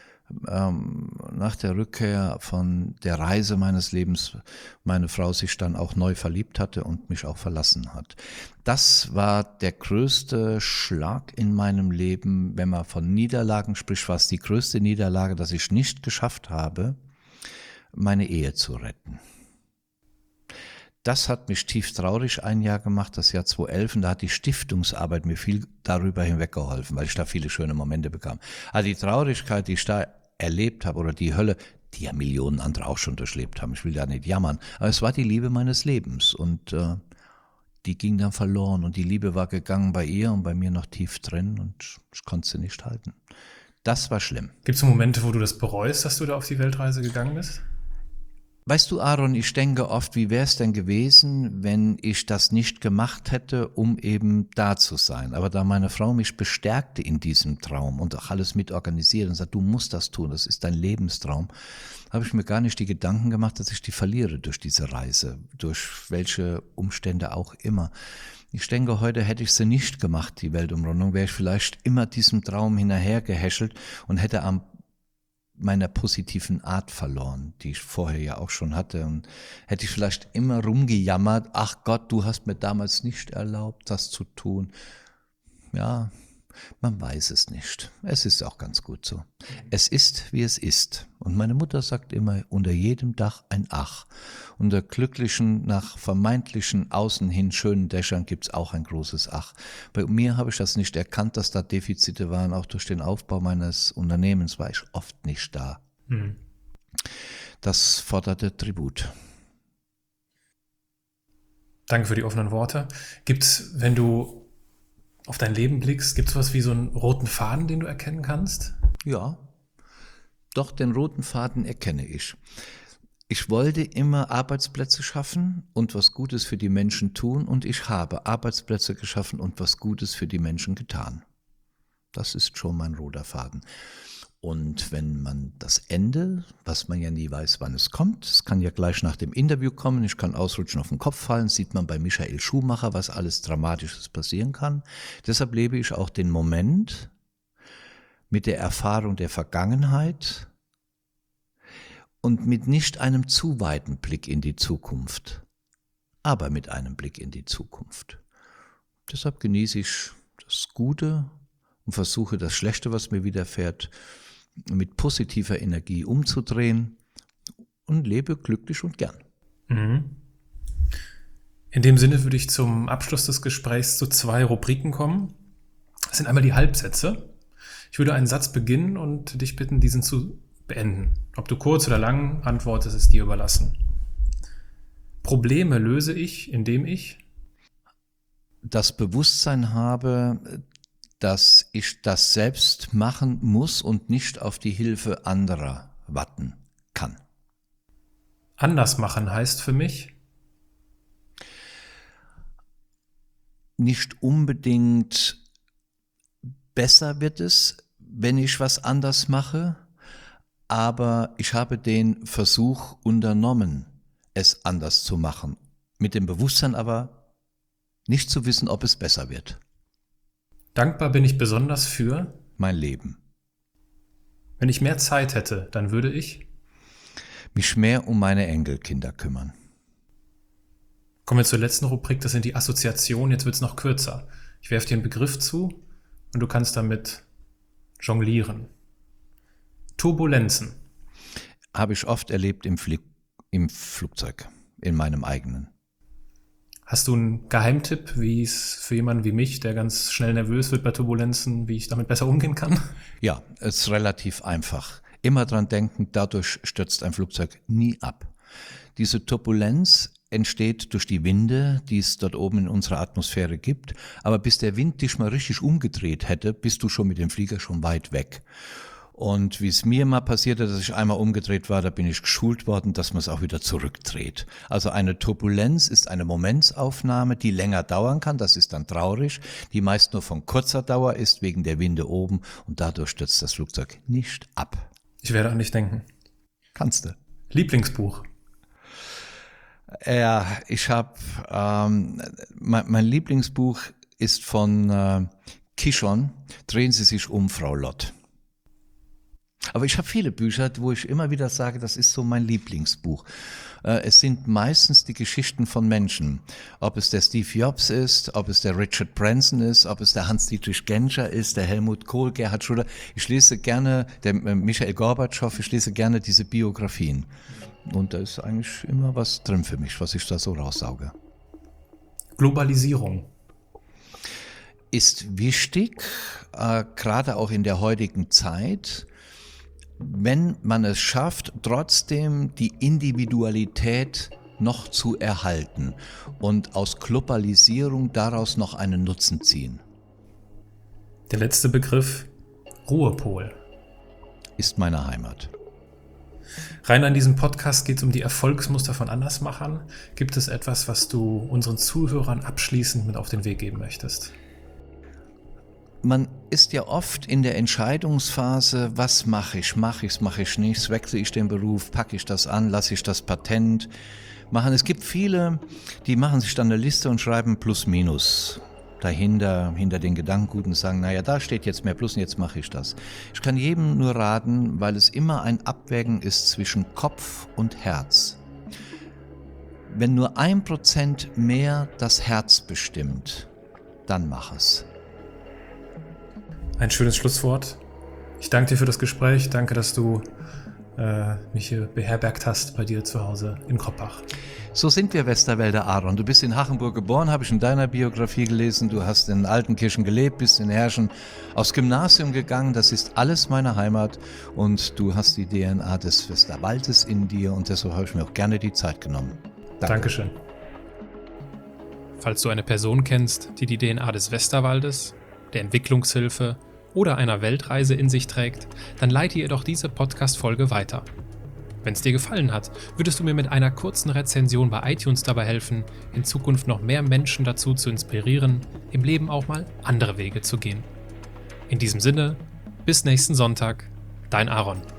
von der Reise meines Lebens meine Frau sich dann auch neu verliebt hatte und mich auch verlassen hat. Das war der größte Schlag in meinem Leben, wenn man von Niederlagen spricht, war es die größte Niederlage, dass ich nicht geschafft habe, meine Ehe zu retten. Das hat mich tief traurig ein Jahr gemacht, das Jahr 2011, und da hat die Stiftungsarbeit mir viel darüber hinweggeholfen, weil ich da viele schöne Momente bekam. Also die Traurigkeit, die ich da erlebt habe, oder die Hölle, die ja Millionen andere auch schon durchlebt haben, ich will da nicht jammern, aber es war die Liebe meines Lebens und die ging dann verloren und die Liebe war gegangen bei ihr und bei mir noch tief drin und ich konnte sie nicht halten. Das war schlimm. Gibt es Momente, wo du das bereust, dass du da auf die Weltreise gegangen bist? Weißt du, Aaron, ich denke oft, wie wäre es denn gewesen, wenn ich das nicht gemacht hätte, um eben da zu sein. Aber da meine Frau mich bestärkte in diesem Traum und auch alles mitorganisiert und sagt, du musst das tun, das ist dein Lebenstraum, habe ich mir gar nicht die Gedanken gemacht, dass ich die verliere durch diese Reise, durch welche Umstände auch immer. Ich denke, heute hätte ich sie nicht gemacht, die Weltumrundung, wäre ich vielleicht immer diesem Traum hinterhergehäschelt und hätte am meiner positiven Art verloren, die ich vorher ja auch schon hatte, und hätte ich vielleicht immer rumgejammert, ach Gott, du hast mir damals nicht erlaubt, das zu tun. Ja, man weiß es nicht. Es ist auch ganz gut so. Es ist, wie es ist. Und meine Mutter sagt immer, unter jedem Dach ein Ach. Unter glücklichen, nach vermeintlichen außen hin schönen Dächern gibt's auch ein großes Ach. Bei mir habe ich das nicht erkannt, dass da Defizite waren. Auch durch den Aufbau meines Unternehmens war ich oft nicht da. Das forderte Tribut. Danke für die offenen Worte. Gibt's, wenn du auf dein Leben blickst, gibt es was wie so einen roten Faden, den du erkennen kannst? Ja, doch, den roten Faden erkenne ich. Ich wollte immer Arbeitsplätze schaffen und was Gutes für die Menschen tun, und ich habe Arbeitsplätze geschaffen und was Gutes für die Menschen getan. Das ist schon mein roter Faden. Und wenn man das Ende, was man ja nie weiß, wann es kommt, es kann ja gleich nach dem Interview kommen, ich kann ausrutschen, auf den Kopf fallen, sieht man bei Michael Schumacher, was alles Dramatisches passieren kann. Deshalb lebe ich auch den Moment mit der Erfahrung der Vergangenheit und mit nicht einem zu weiten Blick in die Zukunft, aber mit einem Blick in die Zukunft. Deshalb genieße ich das Gute und versuche das Schlechte, was mir widerfährt, mit positiver Energie umzudrehen und lebe glücklich und gern. In dem Sinne würde ich zum Abschluss des Gesprächs zu 2 Rubriken kommen. Das sind einmal die Halbsätze. Ich würde einen Satz beginnen und dich bitten, diesen zu beenden. Ob du kurz oder lang antwortest, ist dir überlassen. Probleme löse ich, indem ich das Bewusstsein habe, dass ich das selbst machen muss und nicht auf die Hilfe anderer warten kann. Anders machen heißt für mich nicht unbedingt besser wird es, wenn ich was anders mache, aber ich habe den Versuch unternommen, es anders zu machen. Mit dem Bewusstsein aber nicht zu wissen, ob es besser wird. Dankbar bin ich besonders für mein Leben. Wenn ich mehr Zeit hätte, dann würde ich mich mehr um meine Enkelkinder kümmern. Kommen wir zur letzten Rubrik, das sind die Assoziationen. Jetzt wird es noch kürzer. Ich werfe dir einen Begriff zu und du kannst damit jonglieren. Turbulenzen. Habe ich oft erlebt im Flugzeug, in meinem eigenen. Hast du einen Geheimtipp, wie es für jemanden wie mich, der ganz schnell nervös wird bei Turbulenzen, wie ich damit besser umgehen kann? Ja, es ist relativ einfach. Immer dran denken, dadurch stürzt ein Flugzeug nie ab. Diese Turbulenz entsteht durch die Winde, die es dort oben in unserer Atmosphäre gibt. Aber bis der Wind dich mal richtig umgedreht hätte, bist du schon mit dem Flieger schon weit weg. Und wie es mir mal passierte, dass ich einmal umgedreht war, da bin ich geschult worden, dass man es auch wieder zurückdreht. Also eine Turbulenz ist eine Momentsaufnahme, die länger dauern kann, das ist dann traurig, die meist nur von kurzer Dauer ist, wegen der Winde oben, und dadurch stürzt das Flugzeug nicht ab. Ich werde an dich denken. Kannst du. Lieblingsbuch? Ja, ich habe, mein Lieblingsbuch ist von Kishon, Drehen Sie sich um, Frau Lott. Aber ich habe viele Bücher, wo ich immer wieder sage, das ist so mein Lieblingsbuch. Es sind meistens die Geschichten von Menschen. Ob es der Steve Jobs ist, ob es der Richard Branson ist, ob es der Hans-Dietrich Genscher ist, der Helmut Kohl, Gerhard Schröder. Ich lese gerne, der Michael Gorbatschow, ich lese gerne diese Biografien. Und da ist eigentlich immer was drin für mich, was ich da so raussauge. Globalisierung ist wichtig, gerade auch in der heutigen Zeit, wenn man es schafft, trotzdem die Individualität noch zu erhalten und aus Globalisierung daraus noch einen Nutzen ziehen. Der letzte Begriff, Ruhepol. Ist meine Heimat. Rainer, in diesem Podcast geht es um die Erfolgsmuster von Andersmachern. Gibt es etwas, was du unseren Zuhörern abschließend mit auf den Weg geben möchtest? Man ist ja oft in der Entscheidungsphase, was mache ich nicht, wechsle ich den Beruf, packe ich das an, lasse ich das Patent machen. Es gibt viele, die machen sich dann eine Liste und schreiben Plus, Minus dahinter, hinter den Gedankengut und sagen, naja, da steht jetzt mehr Plus und jetzt mache ich das. Ich kann jedem nur raten, weil es immer ein Abwägen ist zwischen Kopf und Herz. Wenn nur 1% mehr das Herz bestimmt, dann mach es. Ein schönes Schlusswort. Ich danke dir für das Gespräch. Danke, dass du mich hier beherbergt hast bei dir zu Hause in Kroppach. So sind wir Westerwälder, Aaron. Du bist in Hachenburg geboren, habe ich in deiner Biografie gelesen. Du hast in Altenkirchen gelebt, bist in Herrschen aufs Gymnasium gegangen. Das ist alles meine Heimat. Und du hast die DNA des Westerwaldes in dir. Und deshalb habe ich mir auch gerne die Zeit genommen. Dankeschön. Falls du eine Person kennst, die die DNA des Westerwaldes, der Entwicklungshilfe oder einer Weltreise in sich trägt, dann leite ihr doch diese Podcast-Folge weiter. Wenn es dir gefallen hat, würdest du mir mit einer kurzen Rezension bei iTunes dabei helfen, in Zukunft noch mehr Menschen dazu zu inspirieren, im Leben auch mal andere Wege zu gehen. In diesem Sinne, bis nächsten Sonntag, dein Aaron.